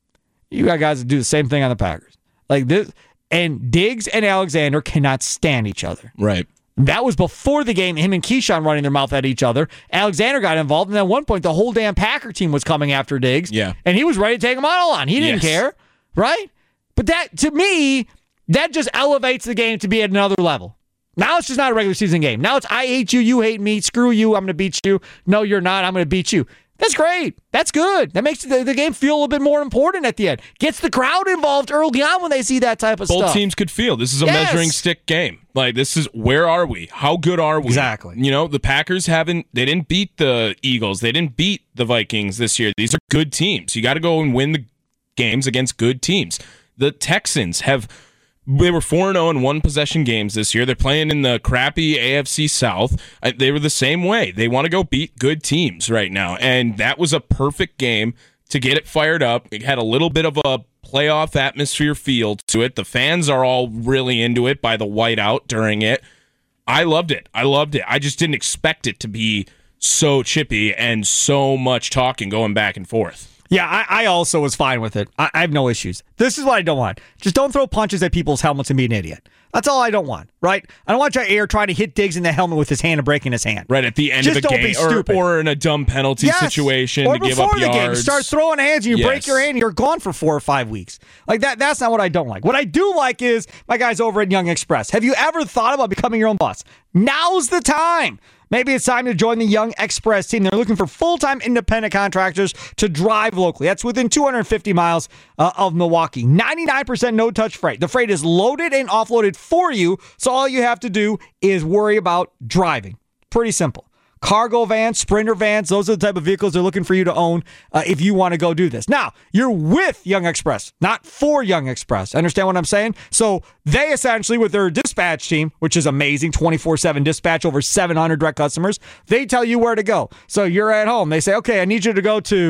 You got guys that do the same thing on the Packers. Like this, and Diggs and Alexander cannot stand each other. Right. That was before the game, him and Keyshawn running their mouth at each other. Alexander got involved, and at one point, the whole damn Packer team was coming after Diggs. Yeah. And he was ready to take them all on. He didn't Yes. care, right? But that, to me, that just elevates the game to be at another level. Now it's just not a regular season game. Now it's I hate you, you hate me, screw you, I'm going to beat you. No, you're not, I'm going to beat you. That's great. That's good. That makes the, the game feel a little bit more important at the end. Gets the crowd involved early on when they see that type of Both stuff. teams could feel this is a Yes. measuring stick game. Like, this is, where are we? How good are we? Exactly. You know, the Packers haven't, they didn't beat the Eagles. They didn't beat the Vikings this year. These are good teams. You got to go and win the games against good teams. The Texans have, they were four and oh in one possession games this year. They're playing in the crappy A F C South. They were the same way. They want to go beat good teams right now. And that was a perfect game to get it fired up. It had a little bit of a playoff atmosphere feel to it. The fans are all really into it by the whiteout during it. I loved it. I loved it. I just didn't expect it to be so chippy and so much talking going back and forth. Yeah, I, I also was fine with it. I, I have no issues. This is what I don't want. Just don't throw punches at people's helmets and be an idiot. That's all I don't want, right? I don't want Jair trying to hit Diggs in the helmet with his hand and breaking his hand. Right at the end Just of the don't game. be stupid. Or, or in a dumb penalty Yes. situation or to give up before the yards. game, start throwing hands and you Yes. break your hand and you're gone for four or five weeks. Like that. That's not what I don't like. What I do like is my guys over at Young Express. Have you ever thought about becoming your own boss? Now's the time. Maybe it's time to join the Young Express team. They're looking for full-time independent contractors to drive locally. That's within two hundred fifty miles uh, of Milwaukee. ninety-nine percent no-touch freight. The freight is loaded and offloaded for you, so all you have to do is worry about driving. Pretty simple. Cargo vans, Sprinter vans, those are the type of vehicles they're looking for you to own uh, if you want to go do this. Now, you're with Young Express, not for Young Express. Understand what I'm saying? So they essentially, with their dispatch team, which is amazing, twenty-four seven dispatch, over seven hundred direct customers, they tell you where to go. So you're at home. They say, okay, I need you to go to,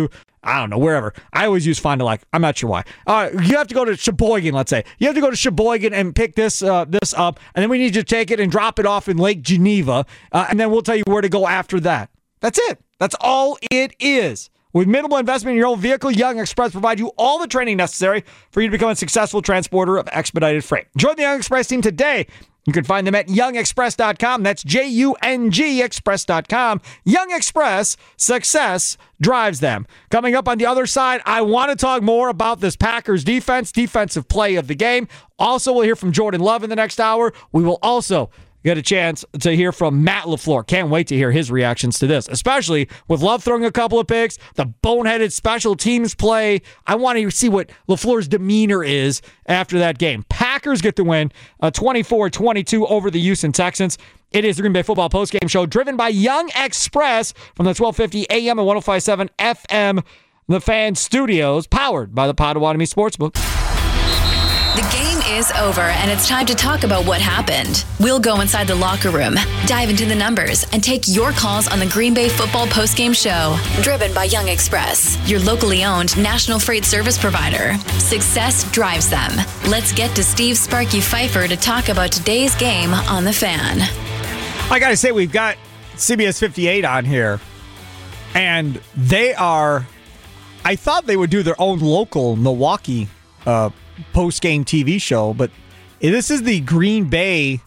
I don't know, wherever. I always use Fond du Lac. I'm not sure why. Uh, you have to go to Sheboygan, let's say. You have to go to Sheboygan and pick this uh, this up, and then we need you to take it and drop it off in Lake Geneva, uh, and then we'll tell you where to go after that. That's it. That's all it is. With minimal investment in your own vehicle, Young Express provides you all the training necessary for you to become a successful transporter of expedited freight. Join the Young Express team today. You can find them at young express dot com. That's J U N G express dot com. Young Express, success drives them. Coming up on the other side, I want to talk more about this Packers defense, defensive play of the game. Also, we'll hear from Jordan Love in the next hour. We will also get a chance to hear from Matt LaFleur. Can't wait to hear his reactions to this, especially with Love throwing a couple of picks, the boneheaded special teams play. I want to see what LaFleur's demeanor is after that game. Packers get the win, uh, twenty-four twenty-two over the Houston Texans. It is the Green Bay Football Postgame Show, driven by Young Express from the twelve fifty A M and ten fifty-seven F M, the Fan Studios, powered by the Potawatomi Sportsbook. The game is over, and it's time to talk about what happened. We'll go inside the locker room, dive into the numbers, and take your calls on the Green Bay Football Postgame Show. Driven by Young Express, your locally owned national freight service provider. Success drives them. Let's get to Steve Sparky Pfeiffer to talk about today's game on The Fan. I got to say, we've got C B S fifty-eight on here, and they are, I thought they would do their own local Milwaukee uh post-game T V show, but this is the Green Bay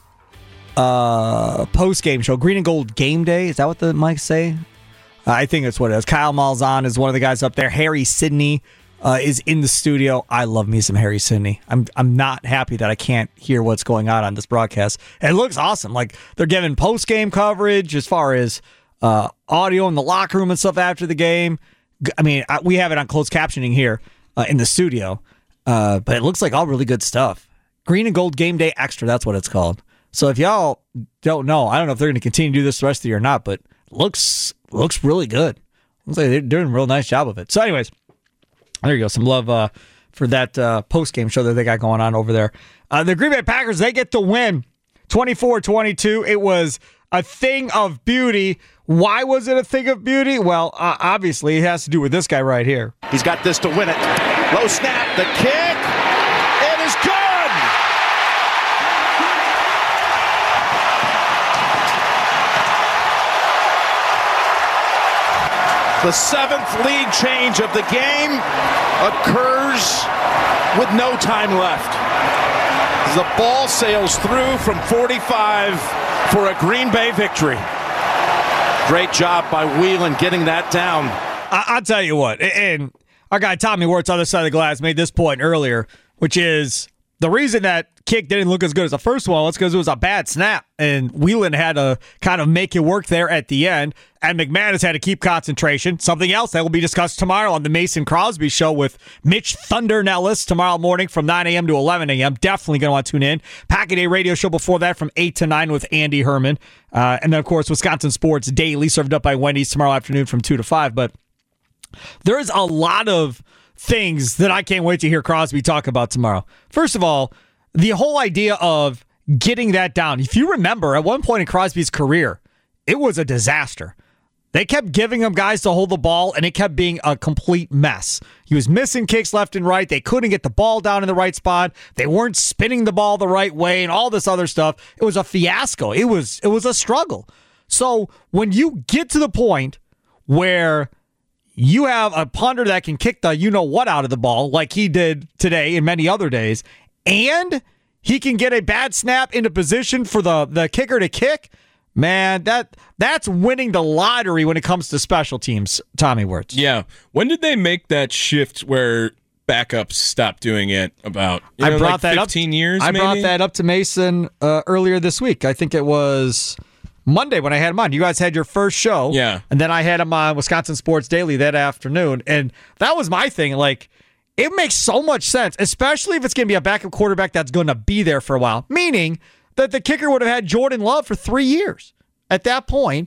uh, post-game show. Green and Gold Game Day. Is that what the mics say? Uh, I think that's what it is. Kyle Malzahn is one of the guys up there. Harry Sidney uh, is in the studio. I love me some Harry Sidney. I'm I'm not happy that I can't hear what's going on on this broadcast. It looks awesome. Like, they're giving post-game coverage as far as uh, audio in the locker room and stuff after the game. I mean, I, we have it on closed captioning here uh, in the studio. Uh, but it looks like all really good stuff. Green and Gold Game Day Extra, that's what it's called. So if y'all don't know, I don't know if they're going to continue to do this the rest of the year or not, but looks looks really good. Looks like they're doing a real nice job of it. So anyways, there you go. Some love uh, for that uh, post-game show that they got going on over there. Uh, the Green Bay Packers, they get to win twenty-four twenty-two. It was a thing of beauty. Why was it a thing of beauty? Well, uh, obviously, it has to do with this guy right here. He's got this to win it. Low snap, the kick. It is good! The seventh lead change of the game occurs with no time left. The ball sails through from forty-five for a Green Bay victory. Great job by Whelan getting that down. I- I'll tell you what, and our guy Tommy Wirtz on the side of the glass made this point earlier, which is the reason that kick didn't look as good as the first one was because it was a bad snap, and Whelan had to kind of make it work there at the end, and McManus had to keep concentration. Something else that will be discussed tomorrow on the Mason Crosby Show with Mitch Thunder Nellis tomorrow morning from nine a.m. to eleven a.m. Definitely going to want to tune in. Pack a Day radio show before that from eight to nine with Andy Herman. Uh, and then, of course, Wisconsin Sports Daily served up by Wendy's tomorrow afternoon from two to five. But there's a lot of things that I can't wait to hear Crosby talk about tomorrow. First of all, the whole idea of getting that down. If you remember, at one point in Crosby's career, it was a disaster. They kept giving him guys to hold the ball, and it kept being a complete mess. He was missing kicks left and right. They couldn't get the ball down in the right spot. They weren't spinning the ball the right way and all this other stuff. It was a fiasco. It was, it was a struggle. So when you get to the point where you have a punter that can kick the you-know-what out of the ball like he did today and many other days, and he can get a bad snap into position for the, the kicker to kick, man, that that's winning the lottery when it comes to special teams, Tommy Wirtz. Yeah. When did they make that shift where backups stopped doing it? About you know, I brought like that fifteen up, years, I maybe? brought that up to Mason uh, earlier this week. I think it was Monday when I had him on. You guys had your first show. Yeah. And then I had him on Wisconsin Sports Daily that afternoon. And that was my thing. Like, it makes so much sense, especially if it's going to be a backup quarterback that's going to be there for a while. Meaning that the kicker would have had Jordan Love for three years at that point.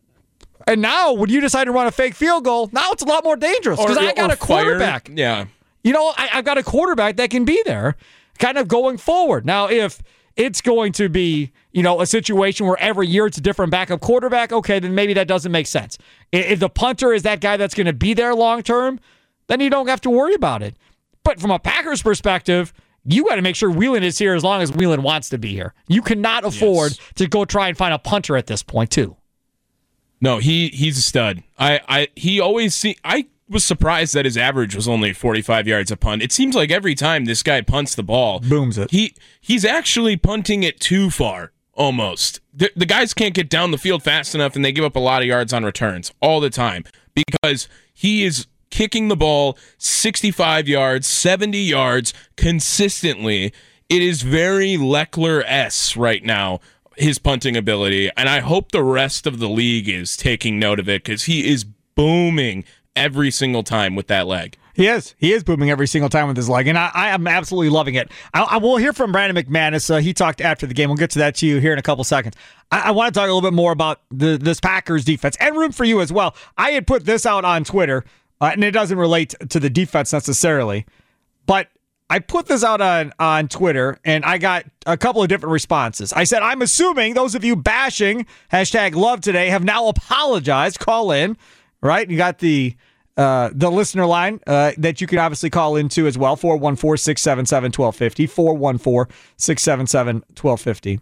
And now, when you decide to run a fake field goal, now it's a lot more dangerous because I got a quarterback. Fire. Yeah. You know, I, I've got a quarterback that can be there kind of going forward. Now, if it's going to be, you know, a situation where every year it's a different backup quarterback, okay, then maybe that doesn't make sense. If the punter is that guy that's going to be there long term, then you don't have to worry about it. But from a Packers perspective, you got to make sure Whelan is here as long as Whelan wants to be here. You cannot afford yes. to go try and find a punter at this point, too. No, he he's a stud. I, I he always see. I was surprised that his average was only forty-five yards a punt. It seems like every time this guy punts the ball, booms it. He he's actually punting it too far, almost. The, the guys can't get down the field fast enough, and they give up a lot of yards on returns all the time because he is kicking the ball sixty-five yards, seventy yards consistently. It is very Leckler-esque right now, his punting ability, and I hope the rest of the league is taking note of it because he is booming every single time with that leg. He is. He is booming every single time with his leg, and I, I am absolutely loving it. I, I will hear from Brandon McManus. Uh, he talked after the game. We'll get to that to you here in a couple seconds. I, I want to talk a little bit more about the this Packers defense and room for you as well. I had put this out on Twitter, uh, and it doesn't relate to the defense necessarily, but I put this out on, on Twitter, and I got a couple of different responses. I said, I'm assuming those of you bashing hashtag love today have now apologized. Call in, right? You got the uh, the listener line uh, that you can obviously call into as well, four one four, six seven seven, one two five zero, four one four, six seven seven, one two five zero.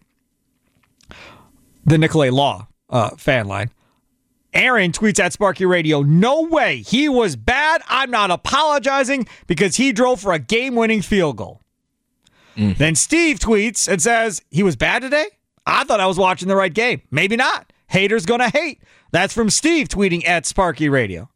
The Nicolay Law uh, fan line. Aaron tweets at Sparky Radio, no way, he was bad. I'm not apologizing because he drove for a game-winning field goal. Mm. Then Steve tweets and says, he was bad today? I thought I was watching the right game. Maybe not. Haters gonna hate. That's from Steve tweeting at Sparky Radio.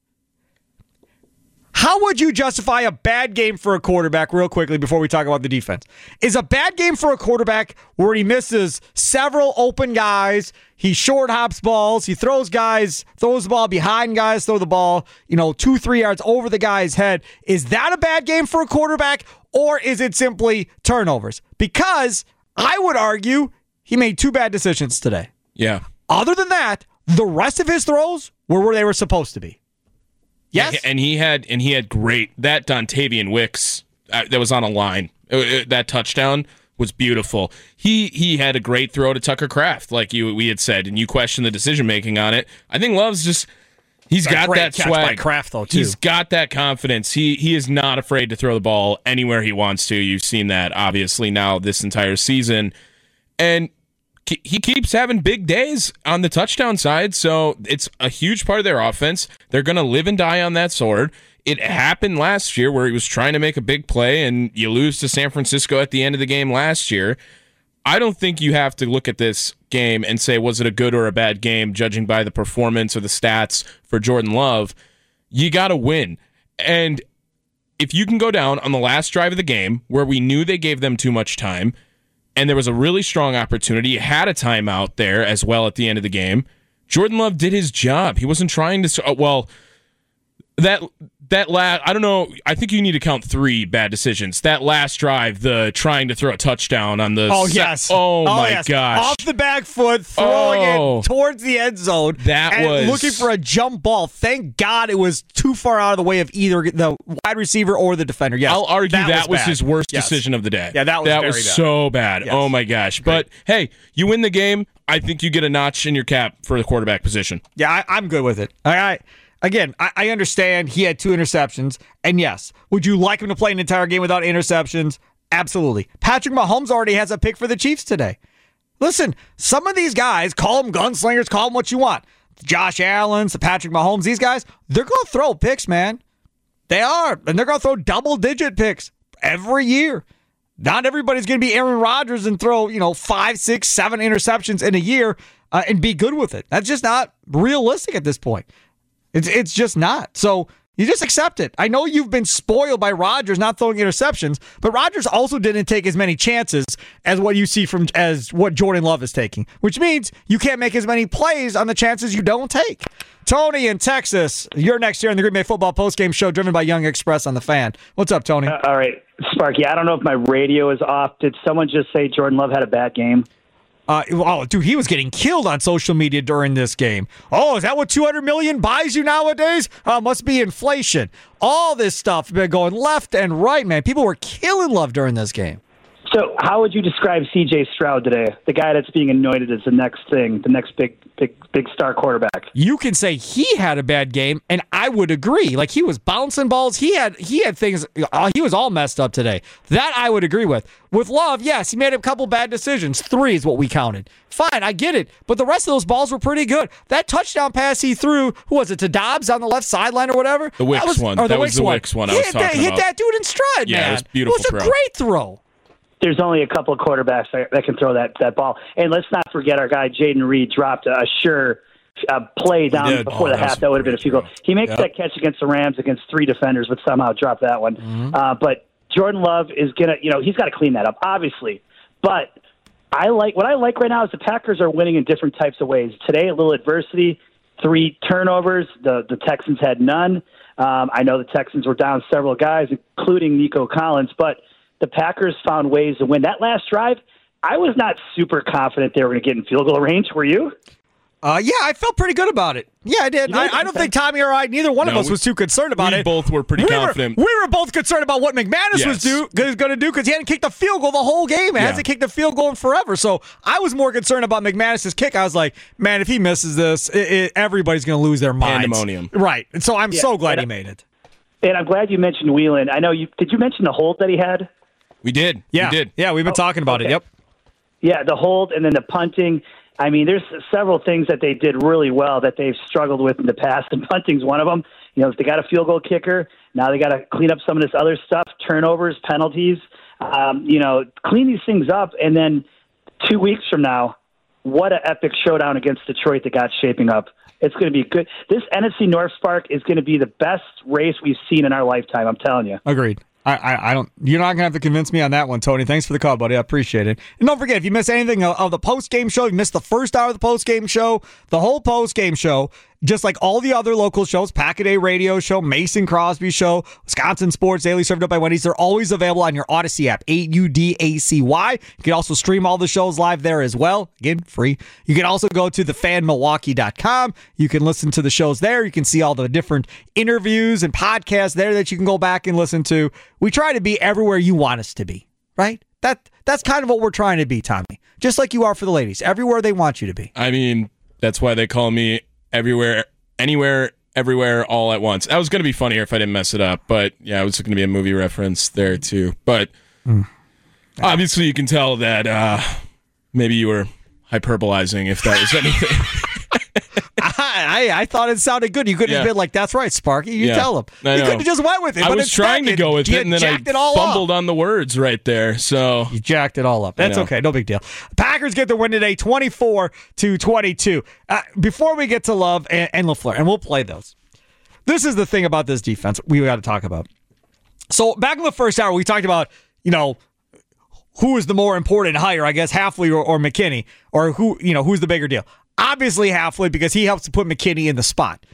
How would you justify a bad game for a quarterback real quickly before we talk about the defense? Is a bad game for a quarterback where he misses several open guys, he short hops balls, he throws guys, throws the ball behind guys, throw the ball, you know, two, three yards over the guy's head. Is that a bad game for a quarterback, or is it simply turnovers? Because I would argue he made two bad decisions today. Yeah. Other than that, the rest of his throws were where they were supposed to be. Yes, yeah, and he had and he had great that Dontavian Wicks uh, that was on a line. Uh, uh, that touchdown was beautiful. He he had a great throw to Tucker Kraft, like you we had said, and you questioned the decision making on it. I think Love's just he's got that catch swag. By Kraft, though, too. He's got that confidence. He he is not afraid to throw the ball anywhere he wants to. You've seen that obviously now this entire season, and he keeps having big days on the touchdown side, so it's a huge part of their offense. They're going to live and die on that sword. It happened last year where he was trying to make a big play, and you lose to San Francisco at the end of the game last year. I don't think you have to look at this game and say, was it a good or a bad game, judging by the performance or the stats for Jordan Love. You got to win. And if you can go down on the last drive of the game where we knew they gave them too much time, and there was a really strong opportunity. He had a timeout there as well at the end of the game. Jordan Love did his job. He wasn't trying to... Uh, well, that that last... I don't know. I think you need to count three bad decisions. That last drive, the trying to throw a touchdown on the... Oh, se- yes. Oh, oh my yes. gosh. Off the back foot, throwing oh, it towards the end zone. That and was... looking for a jump ball. Thank God it was too far out of the way of either the wide receiver or the defender. Yes, I'll argue that, that was, was his worst yes. decision of the day. Yeah, that was That very was bad. so bad. Yes. Oh, my gosh. But, hey, you win the game. I think you get a notch in your cap for the quarterback position. Yeah, I, I'm good with it. I, I Again, I, I understand he had two interceptions, and yes, would you like him to play an entire game without interceptions? Absolutely. Patrick Mahomes already has a pick for the Chiefs today. Listen, some of these guys, call them gunslingers, call them what you want. Josh Allen, the Patrick Mahomes, these guys, they're going to throw picks, man. They are, and they're going to throw double-digit picks every year. Not everybody's going to be Aaron Rodgers and throw, you know, five, six, seven interceptions in a year uh, and be good with it. That's just not realistic at this point. It's it's just not. So you just accept it. I know you've been spoiled by Rodgers not throwing interceptions, but Rodgers also didn't take as many chances as what you see from as what Jordan Love is taking, which means you can't make as many plays on the chances you don't take. Tony in Texas, you're next here on the Green Bay Football Postgame Show, driven by Young Express on the Fan. What's up, Tony? Uh, all right, Sparky, I don't know if my radio is off. Did someone just say Jordan Love had a bad game? Uh, oh, dude, he was getting killed on social media during this game. Oh, is that what two hundred million dollars buys you nowadays? Uh, must be inflation. All this stuff been going left and right, man. People were killing Love during this game. So how would you describe C J Stroud today, the guy that's being anointed as the next thing, the next big, big, big star quarterback? You can say he had a bad game, and I would agree. Like, he was bouncing balls. He had he had things. Uh, he was all messed up today. That I would agree with. With Love, yes, he made a couple bad decisions. Three is what we counted. Fine, I get it. But the rest of those balls were pretty good. That touchdown pass he threw, who was it, to Dobbs on the left sideline or whatever? The Wicks was, one. Or the that Wicks was the one. Wicks one I he was hit talking that, about. Hit that dude in stride, yeah, man. it was beautiful. It was a throw. great throw. There's only a couple of quarterbacks that, that can throw that, that ball. And let's not forget our guy, Jaden Reed, dropped a sure uh, play down before oh, the half. That would have been a field goal. He makes yep. that catch against the Rams against three defenders, but somehow dropped that one. Mm-hmm. Uh, but Jordan Love is going to, you know, he's got to clean that up, obviously. But I like what I like right now is the Packers are winning in different types of ways. Today, a little adversity, three turnovers. The, the Texans had none. Um, I know the Texans were down several guys, including Nico Collins, but the Packers found ways to win. That last drive, I was not super confident they were going to get in field goal range. Were you? Uh, yeah, I felt pretty good about it. Yeah, I did. I, I don't think Tommy or I, neither one No, of us we- was too concerned about we it. both were pretty we confident. Were, we were both concerned about what McManus Yes. was do, going to do because he hadn't kicked a field goal the whole game. He Yeah. hasn't kicked a field goal in forever. So I was more concerned about McManus's kick. I was like, man, if he misses this, it, it, everybody's going to lose their minds. Pandemonium. Right. And so I'm Yeah, so glad and he I- made it. And I'm glad you mentioned Whelan. I know you did. You mention the hold that he had? We did. Yeah. We did. Yeah, we've been Oh, talking about okay. it. Yep. Yeah, the hold and then the punting. I mean, there's several things that they did really well that they've struggled with in the past, and punting's one of them. You know, if they got a field goal kicker, now they got to clean up some of this other stuff, turnovers, penalties. Um, you know, clean these things up, and then two weeks from now, what an epic showdown against Detroit that got shaping up. It's going to be good. This N F C North Spark is going to be the best race we've seen in our lifetime, I'm telling you. Agreed. I, I, I don't. You're not gonna have to convince me on that one, Tony. Thanks for the call, buddy. I appreciate it. And don't forget, if you miss anything of, of the post game show, you missed the first hour of the post game show, the whole post game show, just like all the other local shows, Pack-A-Day Radio Show, Mason Crosby Show, Wisconsin Sports Daily, served up by Wendy's. They're always available on your Odyssey app, A U D A C Y. You can also stream all the shows live there as well. Again, free. You can also go to the fan milwaukee dot com. You can listen to the shows there. You can see all the different interviews and podcasts there that you can go back and listen to. We try to be everywhere you want us to be, right? That That's kind of what we're trying to be, Tommy. Just like you are for the ladies. Everywhere they want you to be. I mean, that's why they call me everywhere, anywhere, everywhere, all at once. That was going to be funnier if I didn't mess it up, but yeah, it was going to be a movie reference there too. But mm. obviously, you can tell that uh, maybe you were hyperbolizing, if that was anything. I, I I thought it sounded good. You could have Yeah. been like, "That's right, Sparky." You Yeah. tell him. I You know. could have just went with it. I but was instead trying to you- go with you it, and then I jacked it all fumbled up. on the words right there. So You jacked it all up. That's know. okay. No big deal. Packers get the win today, twenty-four to twenty-two. Uh, before we get to Love and, and LaFleur, and we'll play those. This is the thing about this defense we got to talk about. So back in the first hour, we talked about, you know, who is the more important hire, I guess, Hafley or, or McKinney, or who, you know, who's the bigger deal. Obviously Hafley, because he helps to put McKinney in the spot.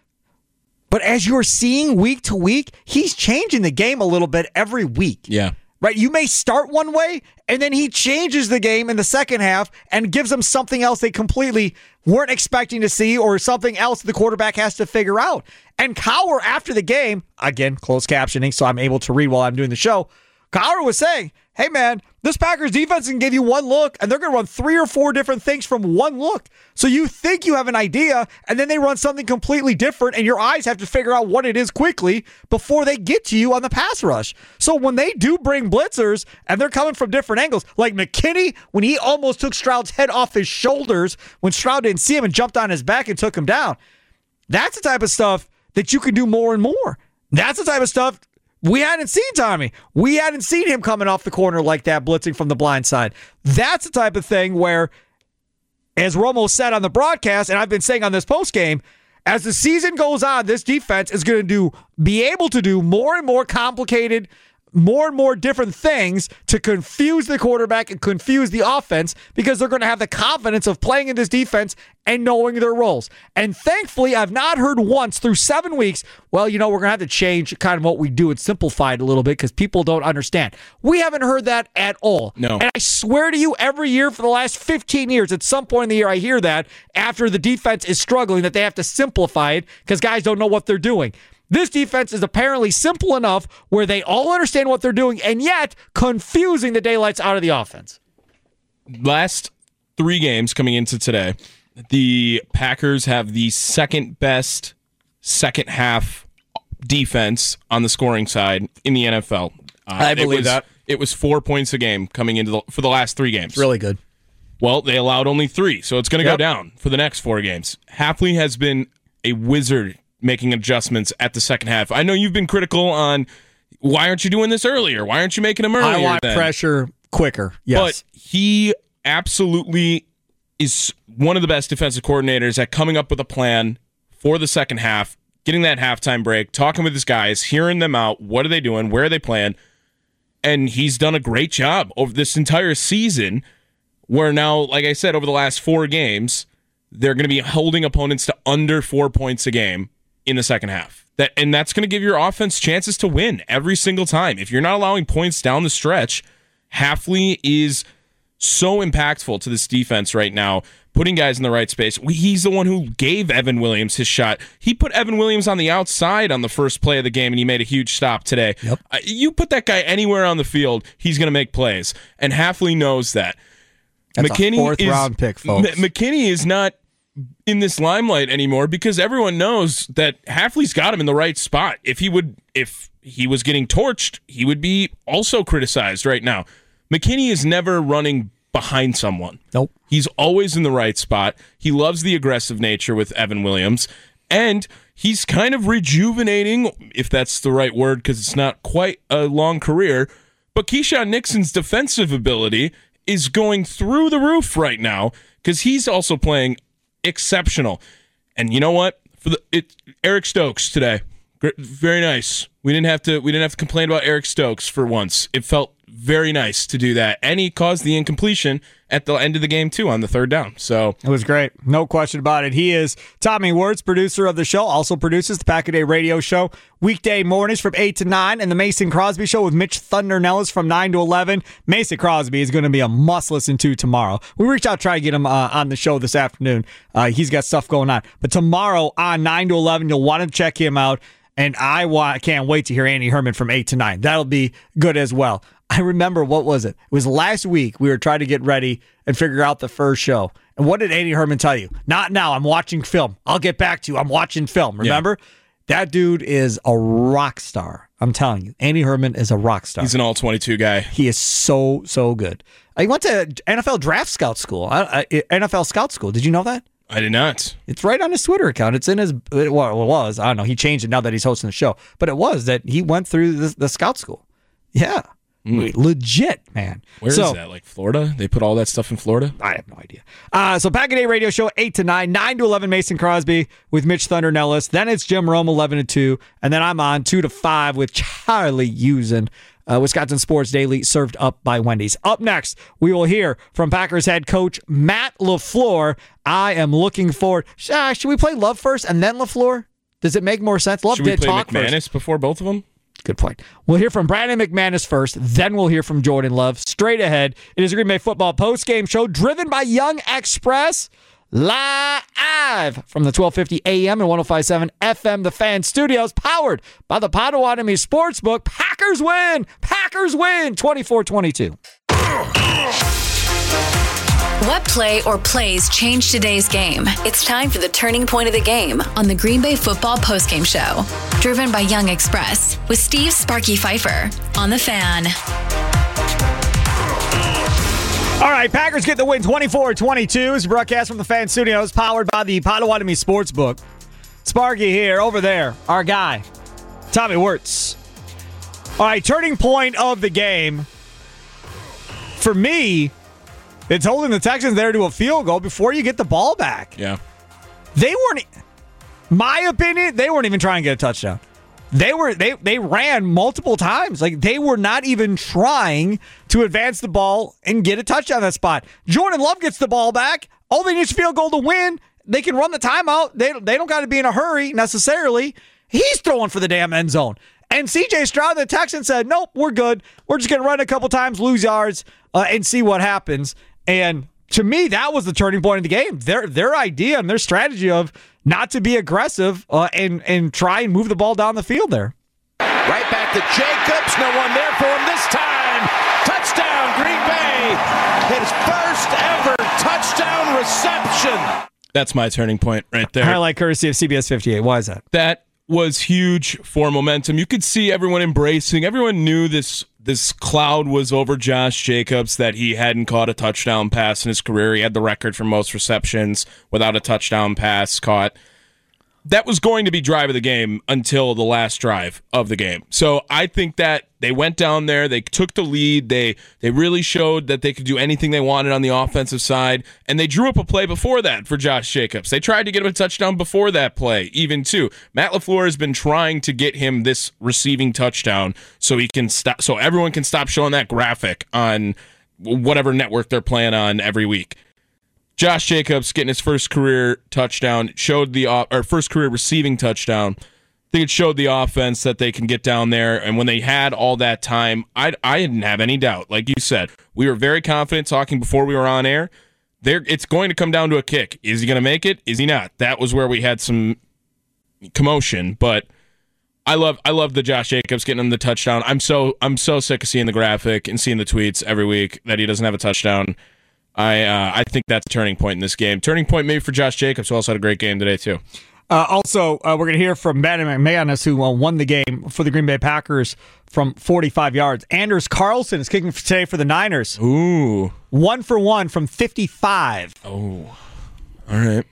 But as you're seeing week to week, he's changing the game a little bit every week. yeah. Right? You may start one way, and then he changes the game in the second half and gives them something else they completely weren't expecting to see, or something else the quarterback has to figure out. And Cowher, after the game, again, closed captioning, so I'm able to read while I'm doing the show, Cowher was saying, hey, man, this Packers defense can give you one look, and they're going to run three or four different things from one look. So you think you have an idea, and then they run something completely different, and your eyes have to figure out what it is quickly before they get to you on the pass rush. So when they do bring blitzers, and they're coming from different angles, like McKinney, when he almost took Stroud's head off his shoulders, when Stroud didn't see him and jumped on his back and took him down, that's the type of stuff that you can do more and more. That's the type of stuff we hadn't seen, Tommy. We hadn't seen him coming off the corner like that, blitzing from the blind side. That's the type of thing where, as Romo said on the broadcast, and I've been saying on this postgame, as the season goes on, this defense is going to do be able to do more and more complicated, more and more different things to confuse the quarterback and confuse the offense, because they're going to have the confidence of playing in this defense and knowing their roles. And thankfully, I've not heard once through seven weeks, well, you know, we're going to have to change kind of what we do and simplify it a little bit because people don't understand. We haven't heard that at all. No. And I swear to you, every year for the last fifteen years, at some point in the year, I hear that after the defense is struggling, that they have to simplify it because guys don't know what they're doing. This defense is apparently simple enough where they all understand what they're doing and yet confusing the daylights out of the offense. Last three games coming into today, the Packers have the second best second half defense on the scoring side in the N F L. Uh, I believe it was, that. It was four points a game coming into the, for the last three games. Really good. Well, they allowed only three, so it's going to Yep. go down for the next four games. Hafley has been a wizard making adjustments at the second half. I know you've been critical on why aren't you doing this earlier? Why aren't you making them earlier? I want then? pressure quicker. Yes. But he absolutely is one of the best defensive coordinators at coming up with a plan for the second half, getting that halftime break, talking with his guys, hearing them out. What are they doing? Where are they playing? And he's done a great job over this entire season where now, like I said, over the last four games, they're going to be holding opponents to under four points a game in the second half. That and that's going to give your offense chances to win every single time. If you're not allowing points down the stretch, Hafley is so impactful to this defense right now, putting guys in the right space. He's the one who gave Evan Williams his shot. He put Evan Williams on the outside on the first play of the game, and he made a huge stop today. Yep. Uh, you put that guy anywhere on the field, he's going to make plays, and Hafley knows that. That's McKinney a fourth is, round pick, folks. M- McKinney is not in this limelight anymore because everyone knows that Hafley's got him in the right spot. If he would, if he was getting torched, he would be also criticized right now. McKinney is never running behind someone. Nope. He's always in the right spot. He loves the aggressive nature with Evan Williams, and he's kind of rejuvenating, if that's the right word, because it's not quite a long career, but Keyshawn Nixon's defensive ability is going through the roof right now because he's also playing exceptional. And you know what? For the it, Eric Stokes today, very nice. We didn't have to. We didn't have to complain about Eric Stokes for once. It felt very nice to do that, and he caused the incompletion at the end of the game too on the third down. So it was great, no question about it. He is Tommy Wirtz, producer of the show, also produces the Pack a Day Radio Show weekday mornings from eight to nine, and the Mason Crosby Show with Mitch Thunder Nellis from nine to eleven. Mason Crosby is going to be a must listen to tomorrow. We reached out to try to get him uh, on the show this afternoon. Uh, he's got stuff going on, but tomorrow on nine to eleven, you'll want to check him out. And I want, can't wait to hear Andy Herman from eight to nine. That'll be good as well. I remember, what was it? It was last week we were trying to get ready and figure out the first show. And what did Andy Herman tell you? Not now, I'm watching film. I'll get back to you. I'm watching film. Remember? Yeah. That dude is a rock star. I'm telling you. Andy Herman is a rock star. He's an all twenty-two guy. He is so, so good. He went to N F L Draft Scout School, N F L Scout School. Did you know that? I did not. It's right on his Twitter account. It's in his, well, it was. I don't know. He changed it now that he's hosting the show. But it was that he went through the, the scout school. Yeah. Mm. Legit, man. Where so, is that? Like Florida? They put all that stuff in Florida? I have no idea. Uh, so Pack a Day Radio Show, eight to nine, nine to eleven, Mason Crosby with Mitch Thunder Nellis. Then it's Jim Rome, eleven to two. And then I'm on two to five with Charlie Usen. Uh, Wisconsin Sports Daily, served up by Wendy's. Up next, we will hear from Packers head coach Matt LaFleur. I am looking forward. Uh, should we play Love first and then LaFleur? Does it make more sense? Love should did we play talk McManus first. before both of them? Good point. We'll hear from Brandon McManus first, then we'll hear from Jordan Love. Straight ahead, it is a Green Bay football postgame show driven by Young Express, live from the twelve fifty A M and one oh five point seven F M, the Fan Studios, powered by the Potawatomi Sportsbook. Packers win! Packers win! twenty-four twenty-two. What play or plays changed today's game? It's time for the turning point of the game on the Green Bay Football Postgame Show. Driven by Young Express with Steve Sparky Pfeiffer on the Fan. All right, Packers get the win twenty-four twenty-two. It's a broadcast from the Fan Studios, powered by the Potawatomi Sportsbook. Sparky here, over there, our guy, Tommy Wirtz. All right, turning point of the game. For me, it's holding the Texans there to a field goal before you get the ball back. Yeah. They weren't, my opinion, they weren't even trying to get a touchdown. They were they they ran multiple times. Like, they were not even trying to advance the ball and get a touchdown that spot. Jordan Love gets the ball back. All they need is a field goal to win. They can run the timeout. They, they don't got to be in a hurry necessarily. He's throwing for the damn end zone. And C J Stroud, the Texan, said, nope, we're good. We're just going to run a couple times, lose yards, uh, and see what happens. And to me, that was the turning point of the game. Their their idea and their strategy of not to be aggressive uh, and, and try and move the ball down the field there. Right back to Jacobs. No one there for him this time. Touchdown, Green Bay. His first ever touchdown reception. That's my turning point right there. Highlight courtesy of C B S fifty-eight. Why is that? That was huge for momentum. You could see everyone embracing. Everyone knew this this cloud was over Josh Jacobs, that he hadn't caught a touchdown pass in his career. He had the record for most receptions without a touchdown pass caught. That was going to be drive of the game until the last drive of the game. So I think that they went down there, they took the lead, they they really showed that they could do anything they wanted on the offensive side, and they drew up a play before that for Josh Jacobs. They tried to get him a touchdown before that play, even too. Matt LaFleur has been trying to get him this receiving touchdown so he can stop, so everyone can stop showing that graphic on whatever network they're playing on every week. Josh Jacobs getting his first career touchdown showed the or first career receiving touchdown. I think it showed the offense that they can get down there. And when they had all that time, I I didn't have any doubt. Like you said, we were very confident talking before we were on air. There, it's going to come down to a kick. Is he going to make it? Is he not? That was where we had some commotion. But I love I love the Josh Jacobs getting him the touchdown. I'm so I'm so sick of seeing the graphic and seeing the tweets every week that he doesn't have a touchdown. I uh, I think that's a turning point in this game. Turning point maybe for Josh Jacobs, who also had a great game today, too. Uh, also, uh, we're going to hear from Brandon McManus, who uh, won the game for the Green Bay Packers from forty-five yards. Anders Carlson is kicking today for the Niners. Ooh. One for one from fifty-five. Oh, all right.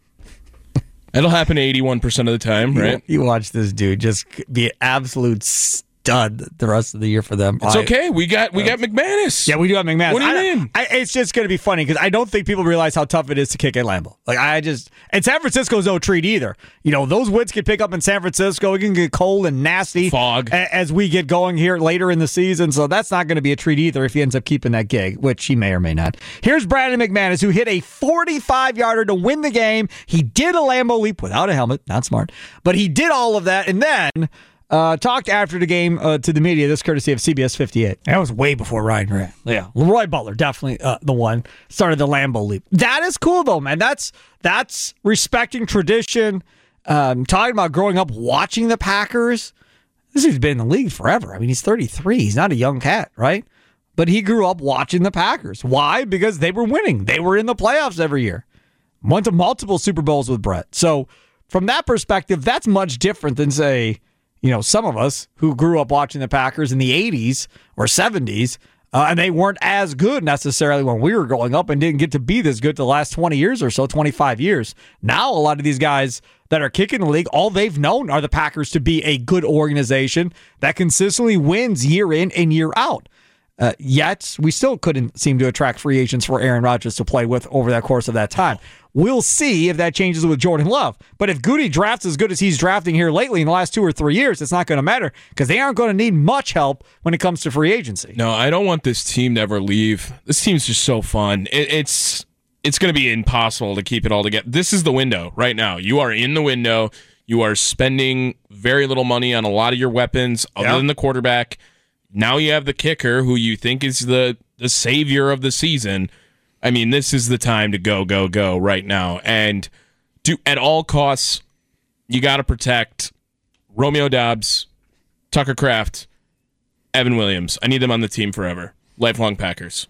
That'll happen eighty-one percent of the time, right? You, you watch this dude just be an absolute stud the rest of the year for them. It's I, okay. We got we got McManus. Yeah, we do have McManus. What do you I, mean? I, it's just going to be funny because I don't think people realize how tough it is to kick at Lambeau. Like I just, and San Francisco's no treat either. You know, those winds can pick up in San Francisco. It can get cold and nasty fog a, as we get going here later in the season. So that's not going to be a treat either if he ends up keeping that gig, which he may or may not. Here's Brandon McManus, who hit a forty-five yarder to win the game. He did a Lambeau leap without a helmet. Not smart, but he did all of that, and then. Uh, talked after the game uh, to the media, this courtesy of C B S fifty-eight. That was way before Ryan Grant. Yeah. Leroy Butler, definitely uh, the one, started the Lambeau leap. That is cool, though, man. That's that's respecting tradition. Um, talking about growing up watching the Packers. This dude's been in the league forever. I mean, he's thirty-three. He's not a young cat, right? But he grew up watching the Packers. Why? Because they were winning. They were in the playoffs every year. Went to multiple Super Bowls with Brett. So from that perspective, that's much different than, say, you know, some of us who grew up watching the Packers in the eighties or seventies, uh, and they weren't as good necessarily when we were growing up and didn't get to be this good the last twenty years or so, twenty-five years. Now, a lot of these guys that are kicking the league, all they've known are the Packers to be a good organization that consistently wins year in and year out. Uh, yet, we still couldn't seem to attract free agents for Aaron Rodgers to play with over that course of that time. We'll see if that changes with Jordan Love. But if Goody drafts as good as he's drafting here lately in the last two or three years, it's not going to matter because they aren't going to need much help when it comes to free agency. No, I don't want this team to ever leave. This team's just so fun. It, it's it's going to be impossible to keep it all together. This is the window right now. You are in the window. You are spending very little money on a lot of your weapons other yep. than the quarterback. Now you have the kicker, who you think is the, the savior of the season. I mean, this is the time to go, go, go right now. And do at all costs, you got to protect Romeo Doubs, Tucker Kraft, Evan Williams. I need them on the team forever. Lifelong Packers.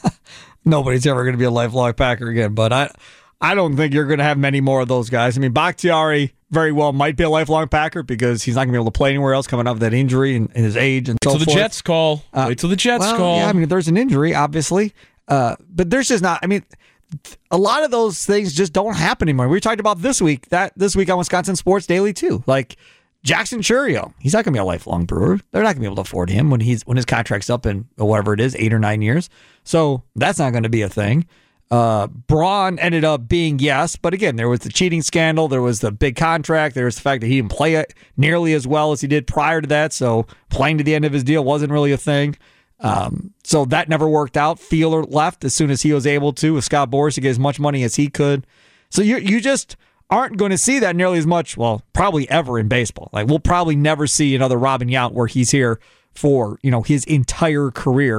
Nobody's ever going to be a lifelong Packer again, but I I don't think you're going to have many more of those guys. I mean, Bakhtiari very well might be a lifelong Packer because he's not going to be able to play anywhere else coming off that injury and, and his age and Wait so till forth. the Jets call. Uh, Wait till the Jets well, call. Yeah, I mean, if there's an injury, obviously. Uh, but there's just not, I mean, a lot of those things just don't happen anymore. We talked about this week, that this week on Wisconsin Sports Daily too. Like Jackson Churio, he's not going to be a lifelong Brewer. They're not going to be able to afford him when he's when his contract's up in whatever it is, eight or nine years. So that's not going to be a thing. Uh, Braun ended up being yes, but again, there was the cheating scandal, there was the big contract, there was the fact that he didn't play it nearly as well as he did prior to that, so playing to the end of his deal wasn't really a thing. Um, so that never worked out. Fielder left as soon as he was able to, with Scott Boras to get as much money as he could. So you you just aren't going to see that nearly as much, well, probably ever in baseball. Like we'll probably never see another Robin Yount where he's here for, you know, his entire career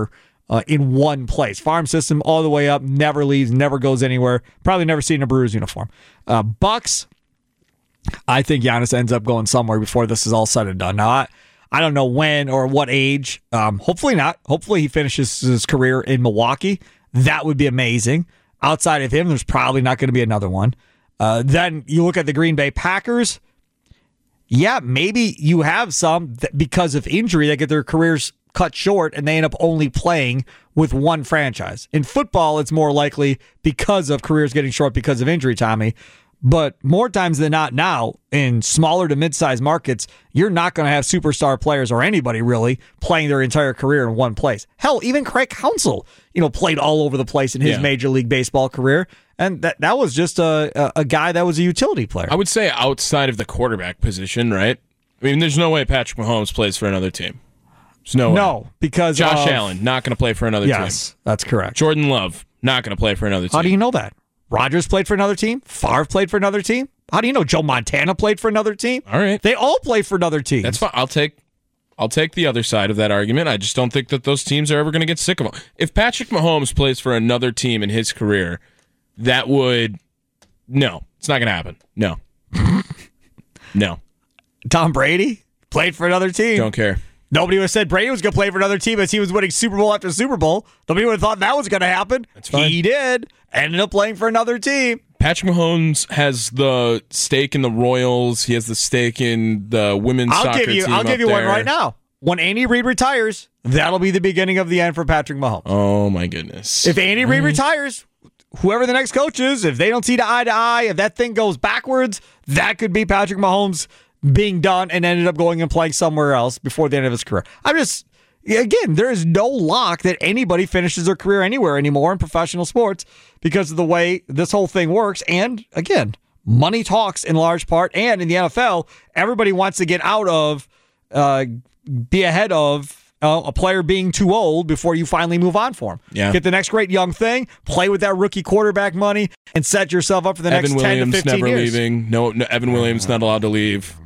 uh, in one place. Farm system all the way up, never leaves, never goes anywhere. Probably never seen a Brewers uniform. Uh, Bucks, I think Giannis ends up going somewhere before this is all said and done. Now, I, I don't know when or what age. Um, hopefully not. Hopefully he finishes his career in Milwaukee. That would be amazing. Outside of him, there's probably not going to be another one. Uh, then you look at the Green Bay Packers. Yeah, maybe you have some that because of injury that get their careers cut short and they end up only playing with one franchise. In football, it's more likely because of careers getting short because of injury, Tommy. But more times than not now, in smaller to mid-sized markets, you're not going to have superstar players or anybody really playing their entire career in one place. Hell, even Craig Counsell, you know, played all over the place in his yeah. Major League Baseball career. And that that was just a, a a guy that was a utility player. I would say outside of the quarterback position, right? I mean, there's no way Patrick Mahomes plays for another team. There's no way. No, because Josh of, Allen, not going to play for another yes, team. Yes, that's correct. Jordan Love, not going to play for another team. How do you know that? Rodgers played for another team. Favre played for another team. How do you know Joe Montana played for another team? All right. They all play for another team. That's fine. I'll take I'll take the other side of that argument. I just don't think that those teams are ever going to get sick of him. If Patrick Mahomes plays for another team in his career, that would... No, it's not going to happen. No. No. Tom Brady played for another team. Don't care. Nobody would have said Brady was going to play for another team as he was winning Super Bowl after Super Bowl. Nobody would have thought that was going to happen. That's fine. He did. Ended up playing for another team. Patrick Mahomes has the stake in the Royals. He has the stake in the women's I'll soccer give you, team I'll give you there. one right now. When Andy Reid retires, that'll be the beginning of the end for Patrick Mahomes. Oh, my goodness. If Andy Reid retires, whoever the next coach is, if they don't see the eye to eye, if that thing goes backwards, that could be Patrick Mahomes being done and ended up going and playing somewhere else before the end of his career. I'm just, again, there is no lock that anybody finishes their career anywhere anymore in professional sports because of the way this whole thing works. And again, money talks in large part. And in the N F L, everybody wants to get out of, uh, be ahead of uh, a player being too old before you finally move on for him. Yeah. Get the next great young thing, play with that rookie quarterback money, and set yourself up for the Evan next Williams ten to fifteen never years. leaving. No, no, Evan Williams not allowed to leave.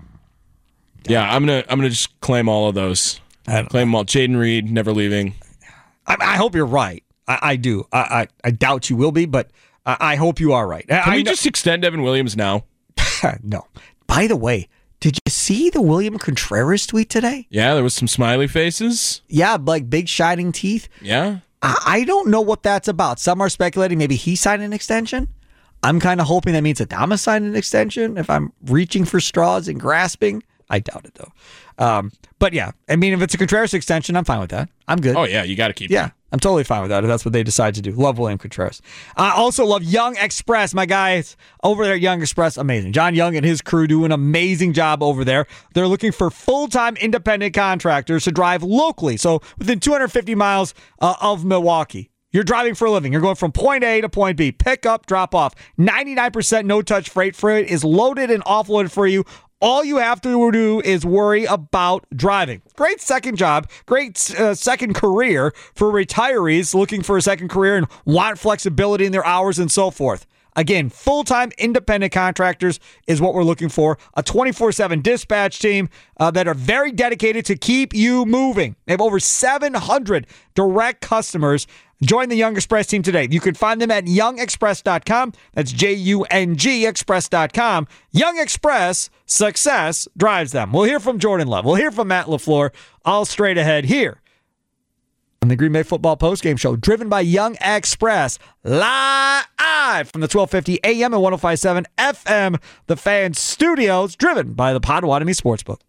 Yeah, I'm gonna I'm gonna just claim all of those. I claim them all. Jaden Reed never leaving. I, I hope you're right. I, I do. I, I I doubt you will be, but I, I hope you are right. Can I we know- just extend Evan Williams now? No. By the way, did you see the William Contreras tweet today? Yeah, there was some smiley faces. Yeah, like big shining teeth. Yeah. I, I don't know what that's about. Some are speculating maybe he signed an extension. I'm kind of hoping that means Adama signed an extension. If I'm reaching for straws and grasping, I doubt it though. Um, but yeah, I mean, if it's a Contreras extension, I'm fine with that. I'm good. Oh yeah, you got to keep. Yeah, him. I'm totally fine with that if that's what they decide to do. Love William Contreras. I also love Young Express. My guys over there at Young Express, amazing. John Young and his crew do an amazing job over there. They're looking for full-time independent contractors to drive locally, so within two hundred fifty miles uh, of Milwaukee. You're driving for a living. You're going from point A to point B. Pick up, drop off. ninety-nine percent no-touch freight. Freight is loaded and offloaded for you. All you have to do is worry about driving. Great second job, great uh, second career for retirees looking for a second career and want flexibility in their hours and so forth. Again, full-time independent contractors is what we're looking for. A twenty-four seven dispatch team uh, that are very dedicated to keep you moving. They have over seven hundred direct customers. Join the Young Express team today. You can find them at young express dot com. That's J U N G express dot com. Young Express, success drives them. We'll hear from Jordan Love. We'll hear from Matt LaFleur all straight ahead here on the Green Bay Football Postgame Show, driven by Young Express, live from the twelve fifty A M and one oh five point seven F M, the Fan Studios, driven by the Potawatomi Sportsbook.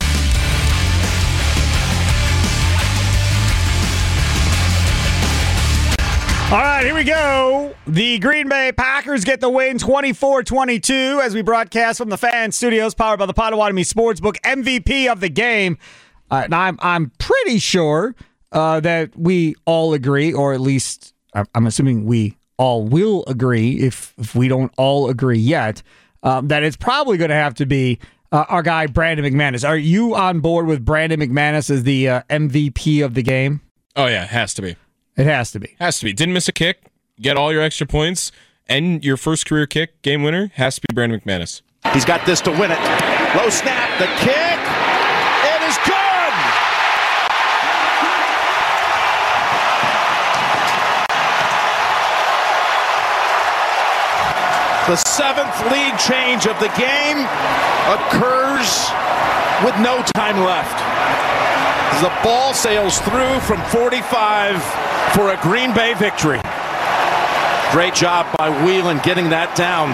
All right, here we go. The Green Bay Packers get the win twenty-four twenty-two as we broadcast from the Fan Studios, powered by the Potawatomi Sportsbook. M V P of the game. Uh, now, I'm, I'm pretty sure uh, that we all agree, or at least I'm assuming we all will agree, if, if we don't all agree yet, um, that it's probably going to have to be uh, our guy, Brandon McManus. Are you on board with Brandon McManus as the uh, M V P of the game? Oh yeah, it has to be. It has to be. Has to be. Didn't miss a kick. Get all your extra points. And your first career kick, game winner, has to be Brandon McManus. He's got this to win it. Low snap, the kick. It is good! The seventh lead change of the game occurs with no time left. The ball sails through from forty-five for a Green Bay victory. Great job by Whelan getting that down.